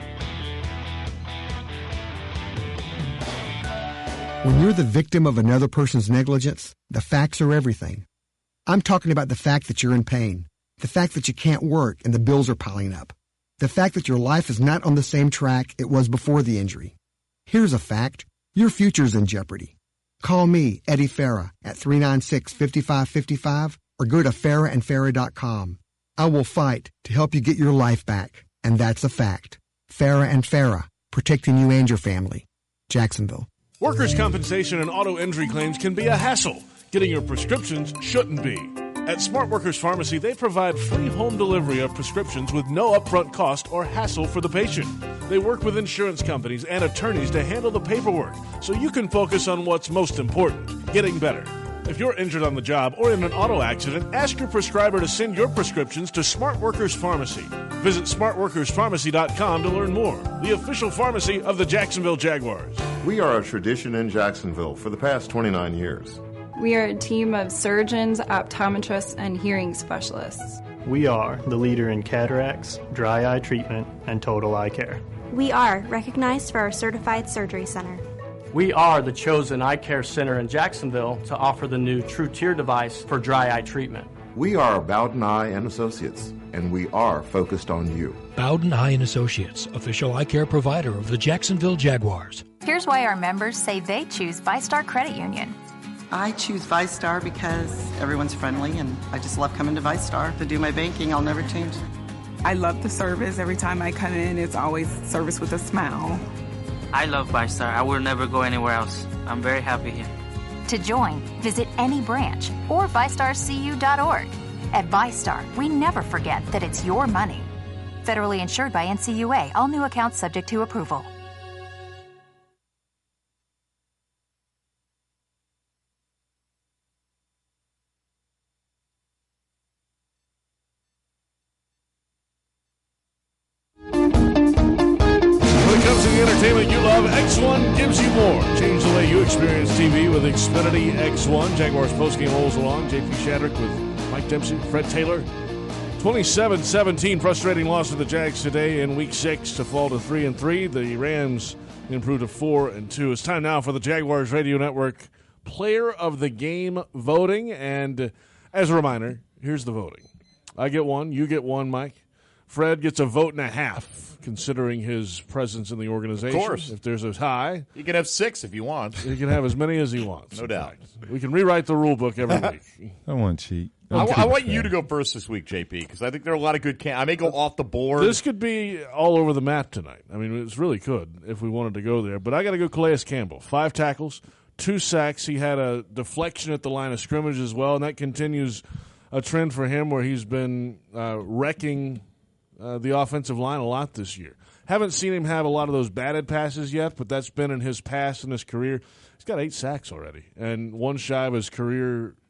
When you're the victim of another person's negligence, the facts are everything. I'm talking about the fact that you're in pain, the fact that you can't work and the bills are piling up, the fact that your life is not on the same track it was before the injury. Here's a fact. Your future's in jeopardy. Call me, Eddie Farah, at three nine six, five five five five or go to farah and farah dot com. I will fight to help you get your life back, and that's a fact. Farah and Farah, protecting you and your family. Jacksonville. Workers' compensation and auto injury claims can be a hassle. Getting your prescriptions shouldn't be. At Smart Workers Pharmacy, they provide free home delivery of prescriptions with no upfront cost or hassle for the patient. They work with insurance companies and attorneys to handle the paperwork so you can focus on what's most important, getting better. If you're injured on the job or in an auto accident, ask your prescriber to send your prescriptions to Smart Workers Pharmacy. Visit smart workers pharmacy dot com to learn more. The official pharmacy of the Jacksonville Jaguars. We are a tradition in Jacksonville for the past twenty-nine years. We are a team of surgeons, optometrists, and hearing specialists. We are the leader in cataracts, dry eye treatment, and total eye care. We are recognized for our certified surgery center. We are the chosen eye care center in Jacksonville to offer the new True Tear device for dry eye treatment. We are Bowden Eye and Associates, and we are focused on you. Bowden Eye and Associates, official eye care provider of the Jacksonville Jaguars. Here's why our members say they choose ViStar Credit Union. I choose ViStar because everyone's friendly, and I just love coming to ViStar to do my banking. I'll never change. I love the service. Every time I come in, it's always service with a smile. I love ViStar. I will never go anywhere else. I'm very happy here. To join, visit any branch or vi star c u dot org. At ViStar, we never forget that it's your money. Federally insured by N C U A. All new accounts subject to approval. When it comes to the entertainment you love, X one gives you more. Change the way you experience T V with Xfinity X one. Jaguars postgame rolls along. J P Shadrick with Mike Dempsey, Fred Taylor. twenty-seven seventeen, frustrating loss to the Jags today in Week Six to fall to three and three. The Rams improved to four and two. It's time now for the Jaguars Radio Network Player of the Game voting. And as a reminder, here's the voting. I get one. You get one, Mike. Fred gets a vote and a half, considering his presence in the organization. Of course. If there's a tie. You can have six if you want. He can have as many as he wants. No doubt. We can rewrite the rule book every week. I want to cheat. I, I want you to go first this week, J P, because I think there are a lot of good can- I may go off the board. This could be all over the map tonight. I mean, it's really could if we wanted to go there. But I got to go Calais Campbell. Five tackles, two sacks. He had a deflection at the line of scrimmage as well, and that continues a trend for him where he's been uh, wrecking uh, the offensive line a lot this year. Haven't seen him have a lot of those batted passes yet, but that's been in his past in his career. He's got eight sacks already, and one shy of his career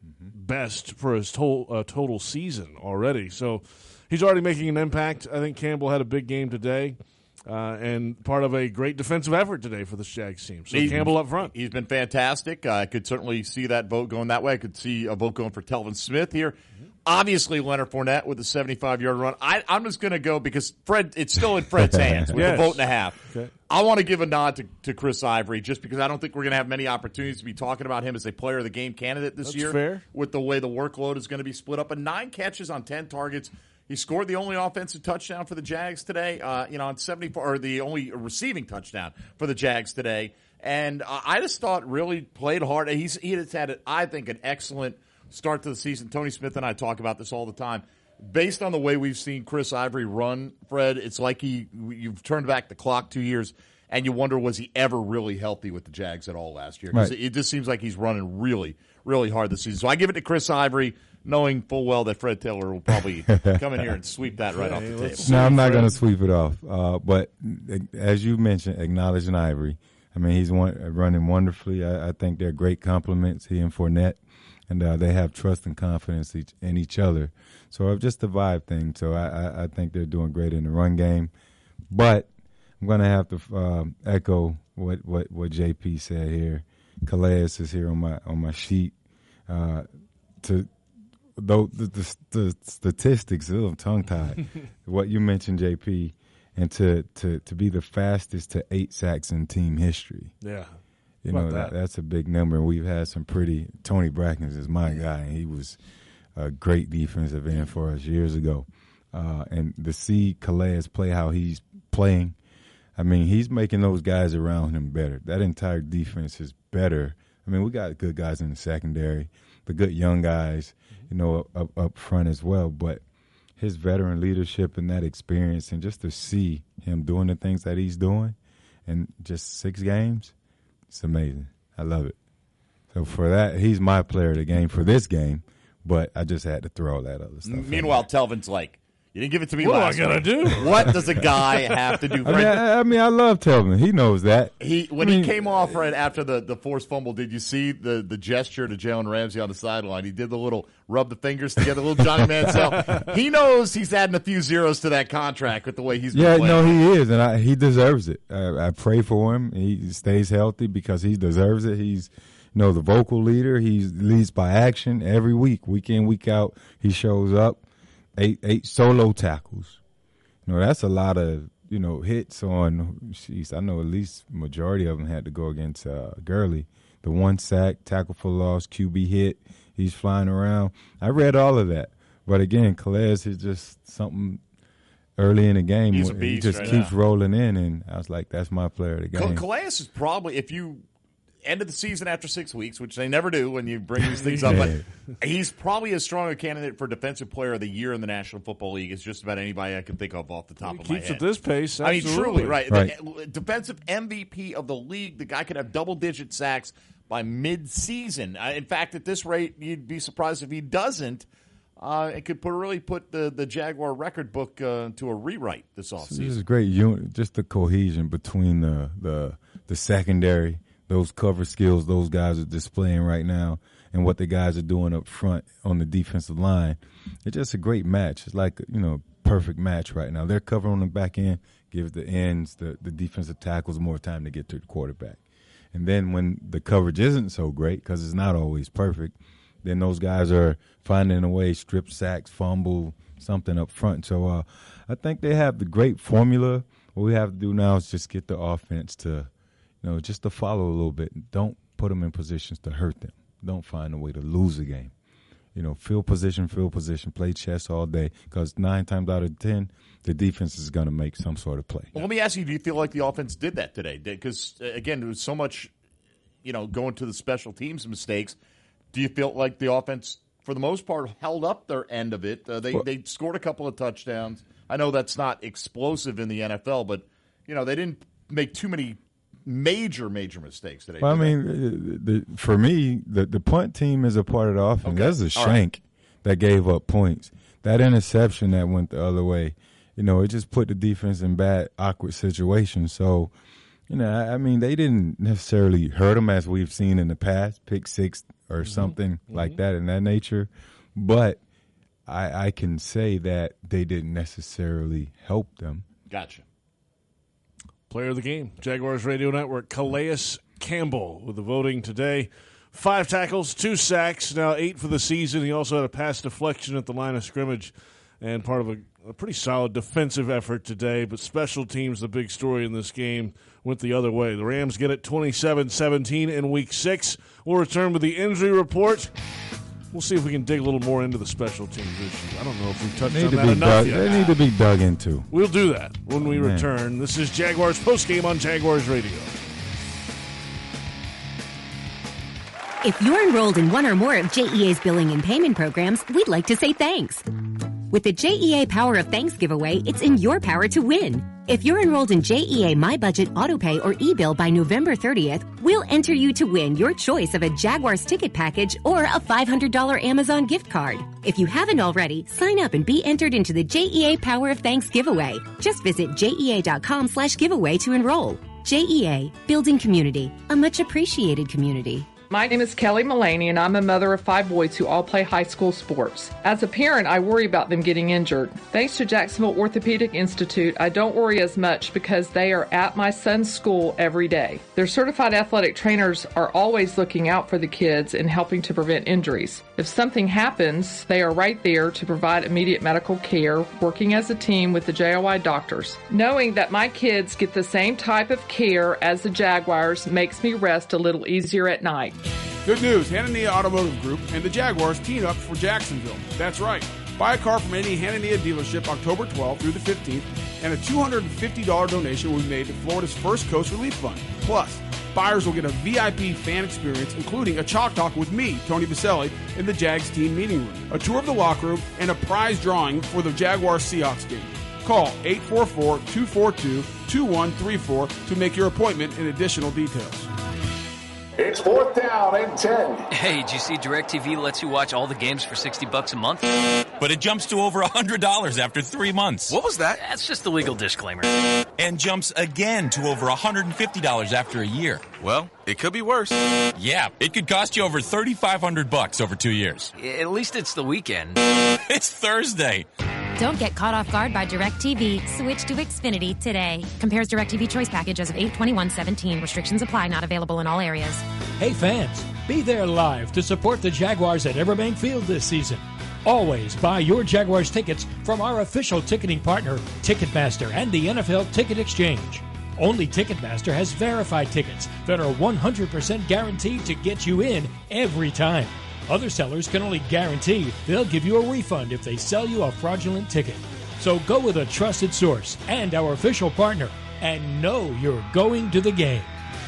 best for his to- uh, total season already. So he's already making an impact. I think Campbell had a big game today. Uh, and part of a great defensive effort today for this Jags team. So he's, Campbell up front. He's been fantastic. Uh, I could certainly see that vote going that way. I could see a vote going for Telvin Smith here. Mm-hmm. Obviously, Leonard Fournette with a seventy-five-yard run. I, I'm just going to go because Fred. It's still in Fred's hands with yes. a vote and a half. Okay. I want to give a nod to, to Chris Ivory just because I don't think we're going to have many opportunities to be talking about him as a player of the game candidate this That's year. Fair. With the way the workload is going to be split up. But nine catches on ten targets. He scored the only offensive touchdown for the Jags today, uh, you know, on seventy-four, or the only receiving touchdown for the Jags today. And uh, I just thought really played hard. He's, he has had, I think, an excellent start to the season. Tony Smith and I talk about this all the time. Based on the way we've seen Chris Ivory run, Fred, it's like he you've turned back the clock two years, and you wonder, was he ever really healthy with the Jags at all last year? Because right. it, it just seems like he's running really, really hard this season. So I give it to Chris Ivory, knowing full well that Fred Taylor will probably come in here and sweep that right okay, off the table. No, I'm not going to sweep it off. Uh, but as you mentioned, acknowledging Ivory, I mean, he's one, running wonderfully. I, I think they're great compliments, he and Fournette, and uh, they have trust and confidence each, in each other. So it's just a vibe thing. So I, I, I think they're doing great in the run game. But I'm going to have to uh, echo what, what, what J P said here. Calais is here on my on my sheet uh, to – Though the, the, the statistics, oh, I'm tongue-tied, what you mentioned, J P, and to, to, to be the fastest to eight sacks in team history. Yeah. You know, that? That, that's a big number. We've had some pretty – Tony Brackens is my guy, and he was a great defensive end for us years ago. Uh, and to see Calais play how he's playing, I mean, he's making those guys around him better. That entire defense is better. I mean, we got good guys in the secondary, the good young guys – you know, up, up front as well. But his veteran leadership and that experience, and just to see him doing the things that he's doing in just six games, it's amazing. I love it. So for that, he's my player of the game for this game, but I just had to throw all that other stuff. Meanwhile, Telvin's like, you didn't give it to me what last What am I going to do? What does a guy have to do? I mean, I, I mean, I love Telvin. He knows that. He When I mean, he came off right after the, the forced fumble, did you see the, the gesture to Jalen Ramsey on the sideline? He did the little rub the fingers together, little Johnny Manziel. He knows he's adding a few zeros to that contract with the way he's been yeah, playing. no, he is, and I, he deserves it. I, I pray for him. He stays healthy because he deserves it. He's you know, the vocal leader. He leads by action every week, week in, week out. He shows up, eight eight solo tackles. You know, that's a lot of, you know, hits on, geez, I know at least majority of them had to go against uh, Gurley. The one sack, tackle for loss, Q B hit, he's flying around. I read all of that. But again, Calais is just something early in the game. He's a beast he just right keeps now. rolling in, and I was like, that's my player of the game. Calais is probably, if you end of the season after six weeks, which they never do when you bring these things up, but he's probably as strong a candidate for Defensive Player of the Year in the National Football League as just about anybody I can think of off the top he of my keeps head. at this pace, I mean, absolutely. truly, right. right. The defensive M V P of the league, the guy could have double-digit sacks by mid-season. Uh, in fact, at this rate, you'd be surprised if he doesn't. Uh, it could put, really put the, the Jaguar record book uh, to a rewrite this offseason. So this is great unit, just the cohesion between the, the the secondary, those cover skills those guys are displaying right now, and what the guys are doing up front on the defensive line. It's just a great match. It's like, you know, perfect match right now. They're covering on the back end, give the ends, the, the defensive tackles more time to get to the quarterback. And then when the coverage isn't so great, because it's not always perfect, then those guys are finding a way, strip sacks, fumble, something up front. So uh, I think they have the great formula. What we have to do now is just get the offense to, you know, just to follow a little bit. Don't put them in positions to hurt them. Don't find a way to lose a game. You know, field position, field position, play chess all day, because nine times out of ten, the defense is going to make some sort of play. Well, let me ask you, do you feel like the offense did that today? Because, again, there was so much, you know, going to the special teams mistakes. Do you feel like the offense, for the most part, held up their end of it? Uh, they Well- they scored a couple of touchdowns. I know that's not explosive in the N F L, but, you know, they didn't make too many major, major mistakes today. Well, I did they? mean, the, the, for me, the, the punt team is a part of the offense. Okay. That's a All right. shank that gave up points. That interception that went the other way, you know, it just put the defense in bad, awkward situations. So You know, I, I mean, they didn't necessarily hurt him as we've seen in the past, pick six or mm-hmm. something mm-hmm. like that in that nature. But I, I can say that they didn't necessarily help them. Gotcha. Player of the game, Jaguars Radio Network, Calais Campbell with the voting today. Five tackles, two sacks, now eight for the season. He also had a pass deflection at the line of scrimmage and part of a, a pretty solid defensive effort today. But special teams, the big story in this game, went the other way. The Rams get it twenty-seven seventeen in week six. We'll return with the injury report. We'll see if we can dig a little more into the special teams issues. I don't know if we've touched on that enough dug, yet. They need to be dug into. We'll do that when we Man. return. This is Jaguars postgame on Jaguars Radio. If you're enrolled in one or more of J E A's billing and payment programs, we'd like to say thanks. With the J E A Power of Thanks giveaway, it's in your power to win. If you're enrolled in J E A My Budget AutoPay or eBill by November thirtieth, we'll enter you to win your choice of a Jaguars ticket package or a five hundred dollars Amazon gift card. If you haven't already, sign up and be entered into the J E A Power of Thanks giveaway. Just visit jea.com slash giveaway to enroll. J E A, building community, a much appreciated community. My name is Kelly Mullaney, and I'm a mother of five boys who all play high school sports. As a parent, I worry about them getting injured. Thanks to Jacksonville Orthopedic Institute, I don't worry as much because they are at my son's school every day. Their certified athletic trainers are always looking out for the kids and helping to prevent injuries. If something happens, they are right there to provide immediate medical care, working as a team with the J O I doctors. Knowing that my kids get the same type of care as the Jaguars makes me rest a little easier at night. Good news, Hanania Automotive Group and the Jaguars team up for Jacksonville. That's right. Buy a car from any Hanania dealership October twelfth through the fifteenth, and a two hundred fifty dollars donation will be made to Florida's First Coast Relief Fund. Plus, buyers will get a V I P fan experience, including a chalk talk with me, Tony Vaselli, in the Jags team meeting room, a tour of the locker room, and a prize drawing for the Jaguars-Seahawks game. Call eight four four, two four two, two one three four to make your appointment and additional details. It's fourth down and ten. Hey, did you see DirecTV lets you watch all the games for sixty bucks a month? But it jumps to over one hundred dollars after three months. What was that? That's just a legal disclaimer. And jumps again to over one hundred fifty dollars after a year. Well, it could be worse. Yeah, it could cost you over thirty-five hundred bucks over two years. At least it's the weekend. It's Thursday. Don't get caught off guard by DirecTV. Switch to Xfinity today. Compares DirecTV Choice Package as of eight twenty-one seventeen. Restrictions apply. Not available in all areas. Hey fans, be there live to support the Jaguars at Everbank Field this season. Always buy your Jaguars tickets from our official ticketing partner, Ticketmaster, and the N F L Ticket Exchange. Only Ticketmaster has verified tickets that are one hundred percent guaranteed to get you in every time. Other sellers can only guarantee they'll give you a refund if they sell you a fraudulent ticket. So go with a trusted source and our official partner and know you're going to the game.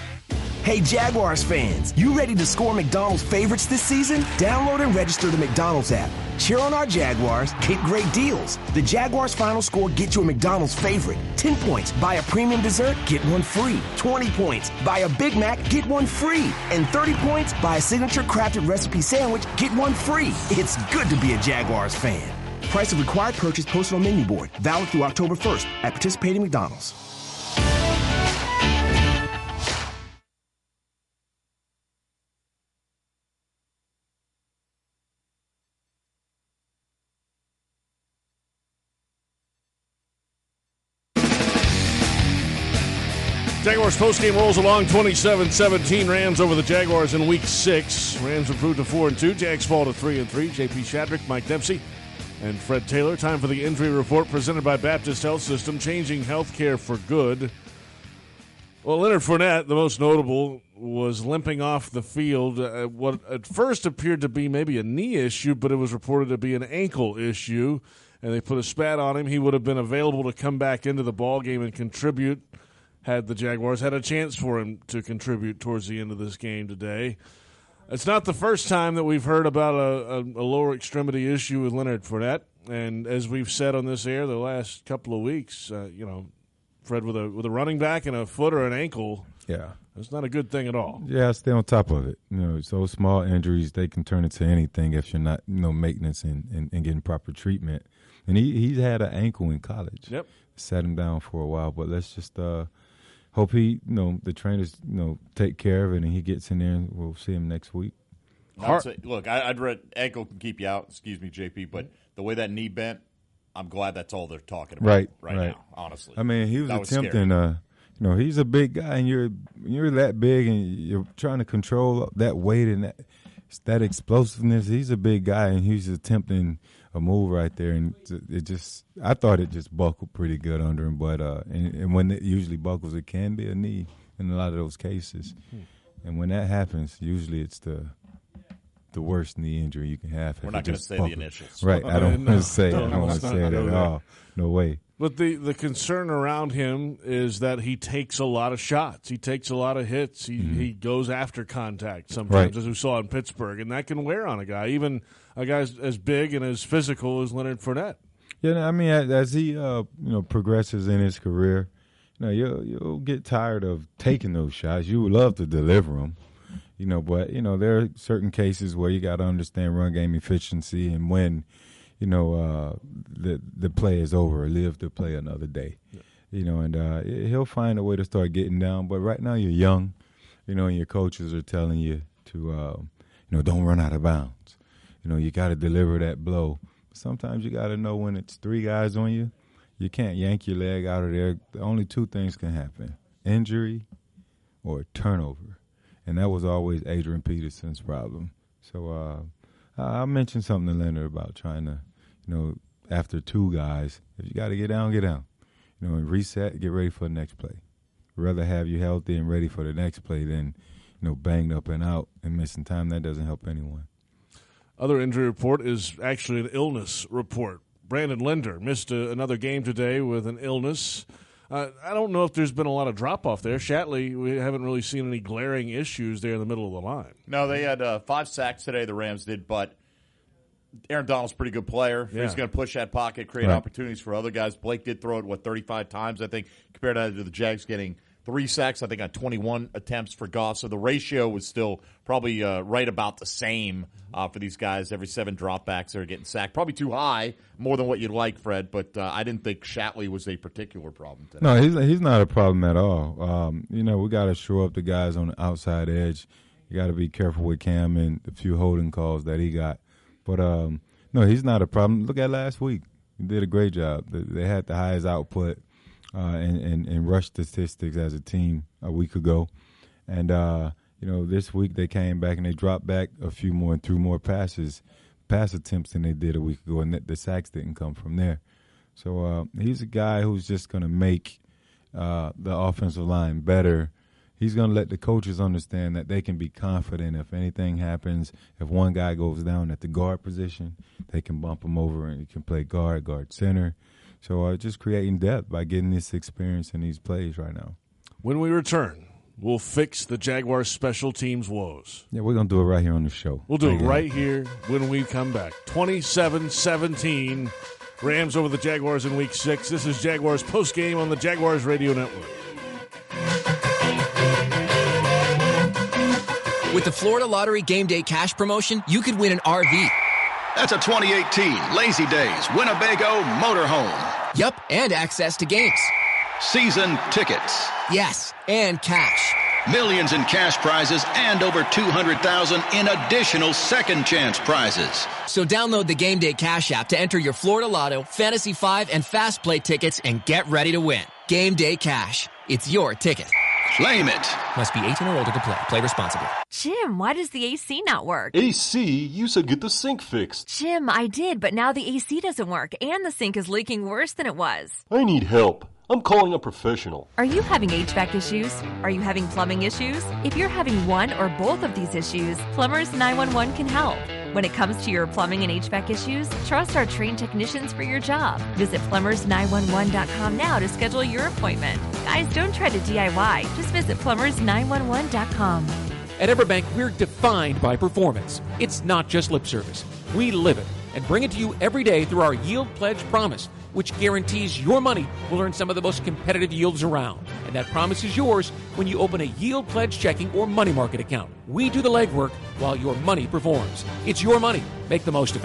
Hey Jaguars fans, you ready to score McDonald's favorites this season? Download and register the McDonald's app. Cheer on our Jaguars, get great deals. The Jaguars Final Score gets you a McDonald's favorite. ten points, buy a premium dessert, get one free. twenty points, buy a Big Mac, get one free. And thirty points, buy a signature crafted recipe sandwich, get one free. It's good to be a Jaguars fan. Price of required purchase posted on menu board. Valid through October first at participating McDonald's. Jaguars postgame rolls along twenty-seven seventeen. Rams over the Jaguars in week six. Rams improved to four and two. Jags fall to three and three. J P Shadrick, Mike Dempsey, and Fred Taylor. Time for the injury report presented by Baptist Health System, changing healthcare for good. Well, Leonard Fournette, the most notable, was limping off the field. Uh, what at first appeared to be maybe a knee issue, but it was reported to be an ankle issue, and they put a spat on him. He would have been available to come back into the ballgame and contribute had the Jaguars had a chance for him to contribute towards the end of this game today. It's not the first time that we've heard about a, a, a lower extremity issue with Leonard Fournette, and as we've said on this air the last couple of weeks, uh, you know, Fred, with a with a running back and a foot or an ankle, yeah, it's not a good thing at all. Yeah, stay on top of it. You know, so small injuries, they can turn into anything if you're not, you know, maintenance and, and, and getting proper treatment. And he he's had an ankle in college. Yep, sat him down for a while, but let's just. Uh, hope he, you know, the trainers, you know, take care of it and he gets in there and we'll see him next week. I'd say, look, I, I'd read ankle can keep you out. Excuse me, J P, but the way that knee bent, I'm glad that's all they're talking about right, right, right. now. Honestly, I mean, he was that attempting. Was uh, you know, he's a big guy, and you're you're that big, and you're trying to control that weight and that that explosiveness. He's a big guy, and he's attempting a move right there, and it just I thought it just buckled pretty good under him, but uh, and, and when it usually buckles, it can be a knee in a lot of those cases, hmm. and when that happens, usually it's the the worst knee injury you can have. We're not going to say buckled. the initials. Right. I don't no, want to say no, I don't want to say it at all. No way. But the, the concern around him is that he takes a lot of shots. He takes a lot of hits. He mm-hmm. he goes after contact sometimes, right. as we saw in Pittsburgh, and that can wear on a guy, even a guy as, as big and as physical as Leonard Fournette. Yeah, I mean, as, as he uh, you know progresses in his career, you know, you'll, you'll get tired of taking those shots. You would love to deliver them. You know, but, you know, there are certain cases where you got to understand run game efficiency and when, you know, uh, the the play is over, live to play another day. Yeah. You know, and uh, he'll find a way to start getting down. But right now you're young, you know, and your coaches are telling you to, uh, you know, don't run out of bounds. You know, you got to deliver that blow. Sometimes you got to know when it's three guys on you, you can't yank your leg out of there. The only two things can happen, injury or turnover. And that was always Adrian Peterson's problem. So uh, I mentioned something to Leonard about trying to, you know, after two guys, if you got to get down, get down. You know, and reset, get ready for the next play. I'd rather have you healthy and ready for the next play than, you know, banged up and out and missing time. That doesn't help anyone. Other injury report is actually an illness report. Brandon Linder missed a, another game today with an illness. Uh, I don't know if there's been a lot of drop-off there. Shatley, we haven't really seen any glaring issues there in the middle of the line. No, they had uh, five sacks today, the Rams did, but Aaron Donald's a pretty good player. Yeah. He's going to push that pocket, create right. opportunities for other guys. Blake did throw it, what, thirty-five times, I think, compared to the Jags getting three sacks, I think, on twenty-one attempts for Goff. So the ratio was still probably uh, right about the same uh, for these guys. Every seven dropbacks that are getting sacked. Probably too high, more than what you'd like, Fred, but uh, I didn't think Shatley was a particular problem today. No, he's, he's not a problem at all. Um, you know, we got to shore up the guys on the outside edge. You got to be careful with Cam and the few holding calls that he got. But, um, no, he's not a problem. Look at last week. He did a great job. They had the highest output uh, and, and, and rush statistics as a team a week ago. And, uh, you know, this week they came back and they dropped back a few more and threw more passes, pass attempts than they did a week ago, and the sacks didn't come from there. So uh, he's a guy who's just going to make uh, the offensive line better. He's going to let the coaches understand that they can be confident if anything happens. If one guy goes down at the guard position, they can bump him over and he can play guard, guard center. So uh, just creating depth by getting this experience in these plays right now. When we return, we'll fix the Jaguars' special teams woes. Yeah, we're going to do it right here on the show. We'll do it right here when we come back. twenty-seven seventeen, Rams over the Jaguars in week six. This is Jaguars postgame on the Jaguars Radio Network. With the Florida Lottery Game Day Cash Promotion, you could win an R V. That's a twenty eighteen Lazy Days Winnebago Motorhome. Yup, and access to games. Season tickets. Yes, and cash. Millions in cash prizes and over two hundred thousand in additional second chance prizes. So download the Game Day Cash app to enter your Florida Lotto, Fantasy five, and Fast Play tickets and get ready to win. Game Day Cash. It's your ticket. Claim it. Must be eighteen or older to play. Play responsibly. Jim, why does the A C not work? A C? You said get the sink fixed. Jim, I did, but now the A C doesn't work, and the sink is leaking worse than it was. I need help. I'm calling a professional. Are you having H V A C issues? Are you having plumbing issues? If you're having one or both of these issues, Plumbers nine one one can help. When it comes to your plumbing and H V A C issues, trust our trained technicians for your job. Visit plumbers nine one one dot com now to schedule your appointment. Guys, don't try to D I Y. Just visit plumbers nine one one dot com. At Everbank, we're defined by performance. It's not just lip service. We live it and bring it to you every day through our Yield Pledge Promise, which guarantees your money will earn some of the most competitive yields around. And that promise is yours when you open a Yield Pledge checking or money market account. We do the legwork while your money performs. It's your money. Make the most of it.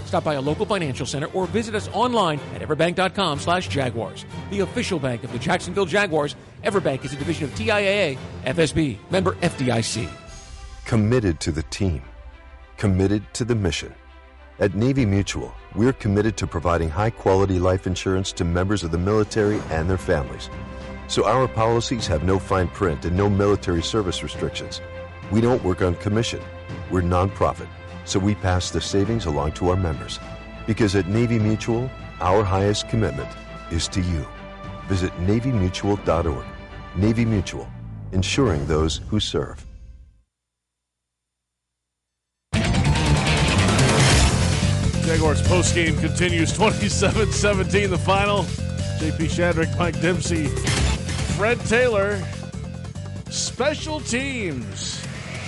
Stop by a local financial center or visit us online at everbank.com slash Jaguars. The official bank of the Jacksonville Jaguars, Everbank is a division of T I A A, F S B, member F D I C. Committed to the team. Committed to the mission. At Navy Mutual, we're committed to providing high-quality life insurance to members of the military and their families. So our policies have no fine print and no military service restrictions. We don't work on commission. We're nonprofit, so we pass the savings along to our members. Because at Navy Mutual, our highest commitment is to you. Visit Navy Mutual dot org. Navy Mutual, insuring those who serve. Jaguars postgame continues twenty-seven seventeen, the final. J P Shadrick, Mike Dempsey, Fred Taylor. Special teams.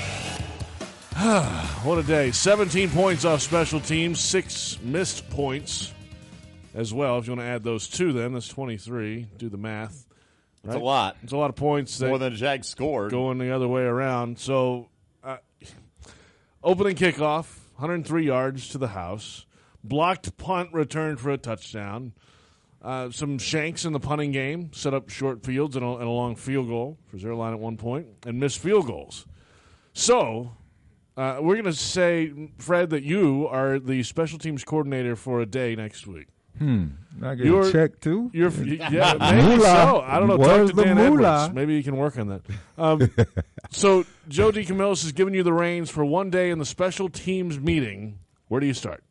What a day. seventeen points off special teams, six missed points as well. If you want to add those two, then that's twenty-three. Do the math. Right? It's a lot. It's a lot of points. More than the Jags scored. Going the other way around. So, uh, opening kickoff, one hundred three yards to the house. Blocked punt returned for a touchdown. Uh, some shanks in the punting game, set up short fields and a, and a long field goal for zero line at one point, and missed field goals. So, uh, we're going to say, Fred, that you are the special teams coordinator for a day next week. Hmm. I get a check, too? You're, yeah, maybe so. I don't know. Where's Talk to Dan the Edwards. Maybe you can work on that. Um, so, Joe DeCamillis has given you the reins for one day in the special teams meeting. Where do you start?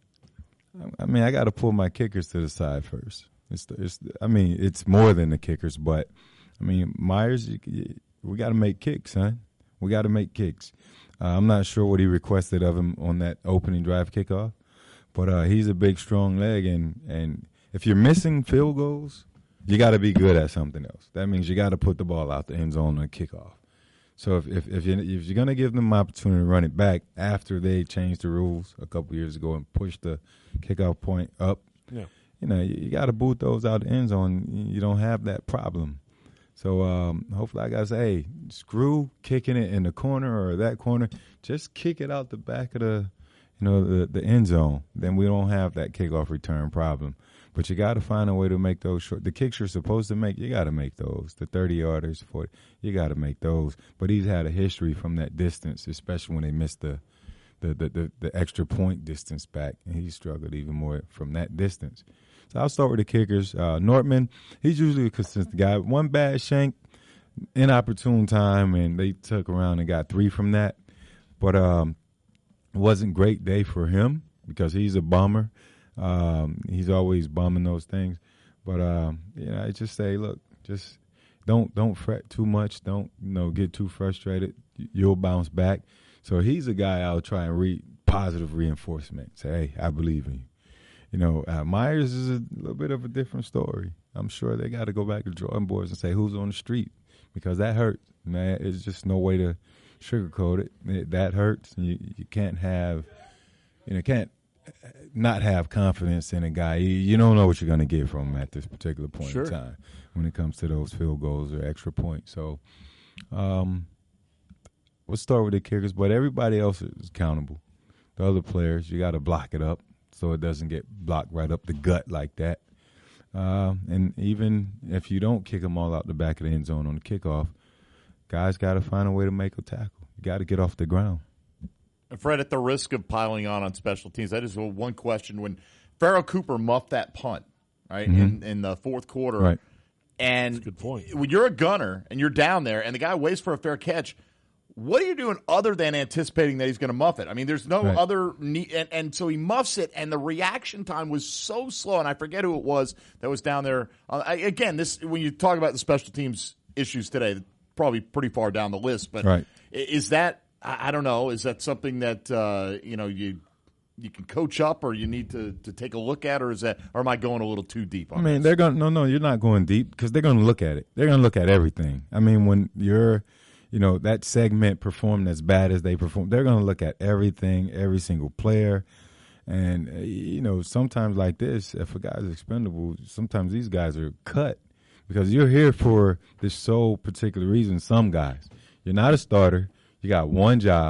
I mean, I got to pull my kickers to the side first. It's, it's, I mean, it's more than the kickers, but, I mean, Myers, you, you, we got to make kicks, son. We got to make kicks. Uh, I'm not sure what he requested of him on that opening drive kickoff, but uh, he's a big, strong leg, and, and if you're missing field goals, you got to be good at something else. That means you got to put the ball out the end zone on a kickoff. So if if if, you, if you're going to give them an opportunity to run it back after they changed the rules a couple years ago and pushed the kickoff point up, yeah. you know, you, you got to boot those out the end zone. You don't have that problem. So um, hopefully I got to say, hey, screw kicking it in the corner or that corner. Just kick it out the back of the, you know, the, the end zone. Then we don't have that kickoff return problem. But you got to find a way to make those short. The kicks you're supposed to make, you got to make those. The thirty-yarders, forty, you got to make those. But he's had a history from that distance, especially when they missed the the, the, the, the extra point distance back. And he struggled even more from that distance. So I'll start with the kickers. Uh, Nortman, he's usually a consistent guy. One bad shank, inopportune time, and they took around and got three from that. But um, it wasn't a great day for him because he's a bummer. Um, he's always bumming those things, but um, you know, I just say, look, just don't don't fret too much. Don't you know get too frustrated. You'll bounce back. So he's a guy I'll try and read positive reinforcement. Say, hey, I believe in you. You know, uh, Myers is a little bit of a different story. I'm sure they got to go back to drawing boards and say who's on the street because that hurts, man. It's just no way to sugarcoat it. it that hurts. And you you can't have, you know, can't. not have confidence in a guy. You, you don't know what you're going to get from him at this particular point sure. in time when it comes to those field goals or extra points. So um, we'll start with the kickers, but everybody else is accountable. The other players, you got to block it up so it doesn't get blocked right up the gut like that. Uh, and even if you don't kick them all out the back of the end zone on the kickoff, guys got to find a way to make a tackle. You got to get off the ground. Fred, at the risk of piling on on special teams, that is one question. When Farrell Cooper muffed that punt, right, mm-hmm. in, in the fourth quarter, right. and That's a good point. When you're a gunner and you're down there and the guy waits for a fair catch, what are you doing other than anticipating that he's going to muff it? I mean, there's no right. other need, and, and so he muffs it, and the reaction time was so slow, and I forget who it was that was down there. Uh, I, again, this when you talk about the special teams issues today, probably pretty far down the list, but right. is that – I don't know. Is that something that uh, you know you you can coach up, or you need to, to take a look at, or is that, or am I going a little too deep on I mean, this? they're going. No, no, you're not going deep because they're going to look at it. They're going to look at everything. I mean, when you're, you know, that segment performed as bad as they performed, they're going to look at everything, every single player, and uh, you know, sometimes like this, if a guy's expendable, sometimes these guys are cut because you're here for this sole particular reason. Some guys, you're not a starter. You got one job.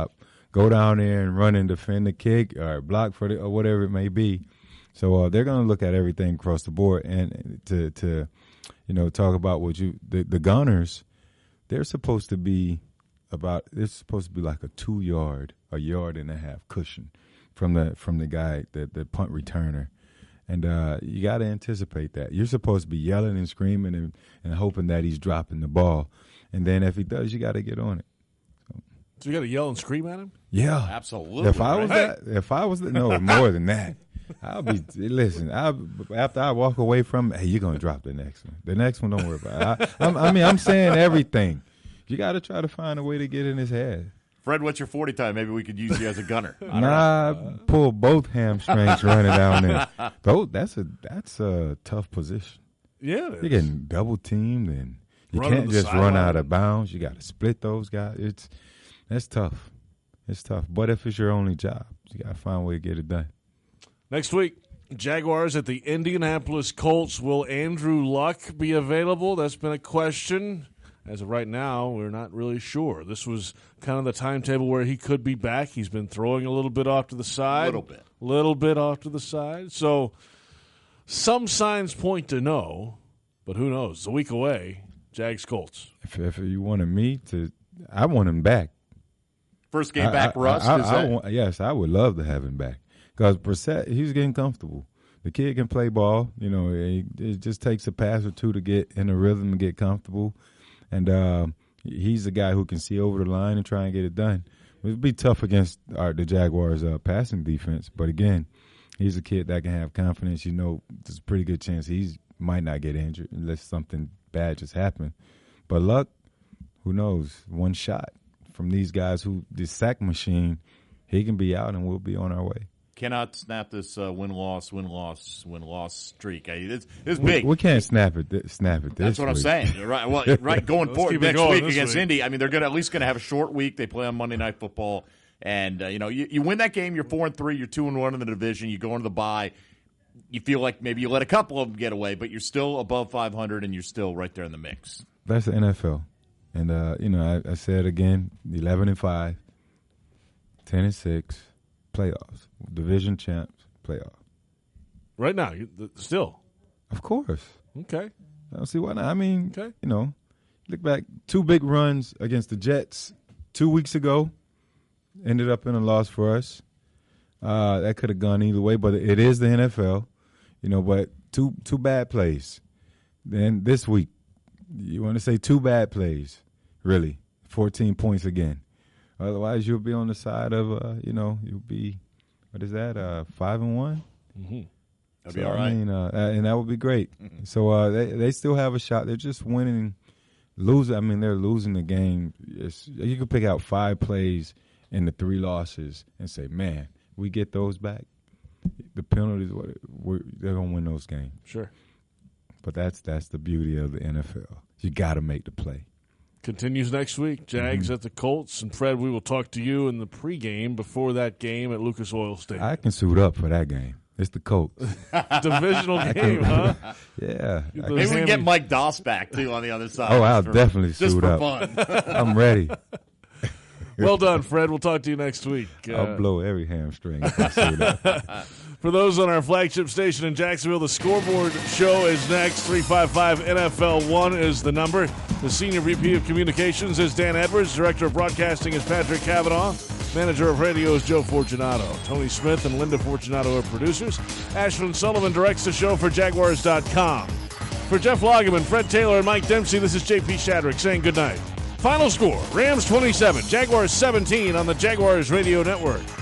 go down there and run and defend the kick or block for the, or whatever it may be. So uh, they're going to look at everything across the board. And to, to you know, talk about what you the, the Gunners, they're supposed to be about – they're supposed to be like a two-yard, a yard and a half cushion from the from the guy, the, the punt returner. And uh, you got to anticipate that. You're supposed to be yelling and screaming and, and hoping that he's dropping the ball. And then if he does, you got to get on it. So, so you got to yell and scream at him? Yeah. Absolutely. If I was right? that, if I was, the, no, more than that. I'll be, listen, I'll, after I walk away from it, hey, you're going to drop the next one. The next one, don't worry about it. I, I'm, I mean, I'm saying everything. You got to try to find a way to get in his head. Fred, what's your forty time? Maybe we could use you as a gunner. I nah, know. pull both hamstrings running down there. Though that's a that's a tough position. Yeah, it is. You're getting double teamed, and you Run can't just sideline. run out of bounds. You got to split those guys. It's that's tough. It's tough. But if it's your only job, you got to find a way to get it done. Next week, Jaguars at the Indianapolis Colts. Will Andrew Luck be available? That's been a question. As of right now, we're not really sure. This was kind of the timetable where he could be back. He's been throwing a little bit off to the side. A little bit. little bit off to the side. So some signs point to no, but who knows? It's a week away. Jags Colts. If, if you wanted me to, I want him back. First game I, back, I, Russ? I, is I, I that- want, yes, I would love to have him back. Because Brissett, he's getting comfortable. The kid can play ball. You know, it, it just takes a pass or two to get in a rhythm and get comfortable. And uh, he's the guy who can see over the line and try and get it done. It would be tough against our, the Jaguars' uh, passing defense. But, again, he's a kid that can have confidence. You know, there's a pretty good chance he might not get injured unless something bad just happened. But Luck, who knows, one shot from these guys who – the sack machine, he can be out and we'll be on our way. Cannot snap this uh, win-loss, win-loss, win-loss streak. I, it's, it's big. We, we can't snap it. Th- snap it. This That's what I'm week. saying. Right. Well, right. Going forward keep it next going week this against week. Indy. I mean, they're going to at least going to have a short week. They play on Monday Night Football, and uh, you know, you, you win that game. You're four and three. You're two and one in the division. You go into the bye. You feel like maybe you let a couple of them get away, but you're still above five hundred, and you're still right there in the mix. That's the N F L, and uh, you know, I, I said again, eleven and five, ten and six, playoffs, division champs. Playoff. Right now, you, th- still. Of course. Okay. I don't see why not. I mean, okay. you know, look back, two big runs against the Jets two weeks ago, ended up in a loss for us. Uh, that could have gone either way, but it is the N F L, you know, but two two bad plays. Then this week, you want to say two bad plays, really, fourteen points again. Otherwise, you'll be on the side of, uh, you know, you'll be – what is that? Uh, five and one. Mm-hmm. That'd so, be all right. I mean, uh, and that would be great. Mm-hmm. So uh, they they still have a shot. They're just winning, losing. I mean, they're losing the game. It's, you could pick out five plays in the three losses and say, "Man, we get those back." The penalties, what we're, they're gonna win those games. Sure. But that's that's the beauty of the N F L. You got to make the play. Continues next week. Jags mm-hmm. at the Colts. And, Fred, we will talk to you in the pregame before that game at Lucas Oil Stadium. I can suit up for that game. It's the Colts. Divisional game, huh? Yeah. Maybe we can get Mike Doss back, too, on the other side. Oh, I'll for, definitely just suit for up. fun. I'm ready. Well done, Fred. We'll talk to you next week. I'll Uh, blow every hamstring if I suit up. For those on our flagship station in Jacksonville, the Scoreboard Show is next. three five five N F L one is the number. The Senior V P of Communications is Dan Edwards. Director of Broadcasting is Patrick Cavanaugh. Manager of Radio is Joe Fortunato. Tony Smith and Linda Fortunato are producers. Ashlyn Sullivan directs the show for Jaguars dot com. For Jeff Lageman, Fred Taylor, and Mike Dempsey, this is J P Shadrick saying goodnight. Final score, Rams twenty-seven, Jaguars seventeen on the Jaguars Radio Network.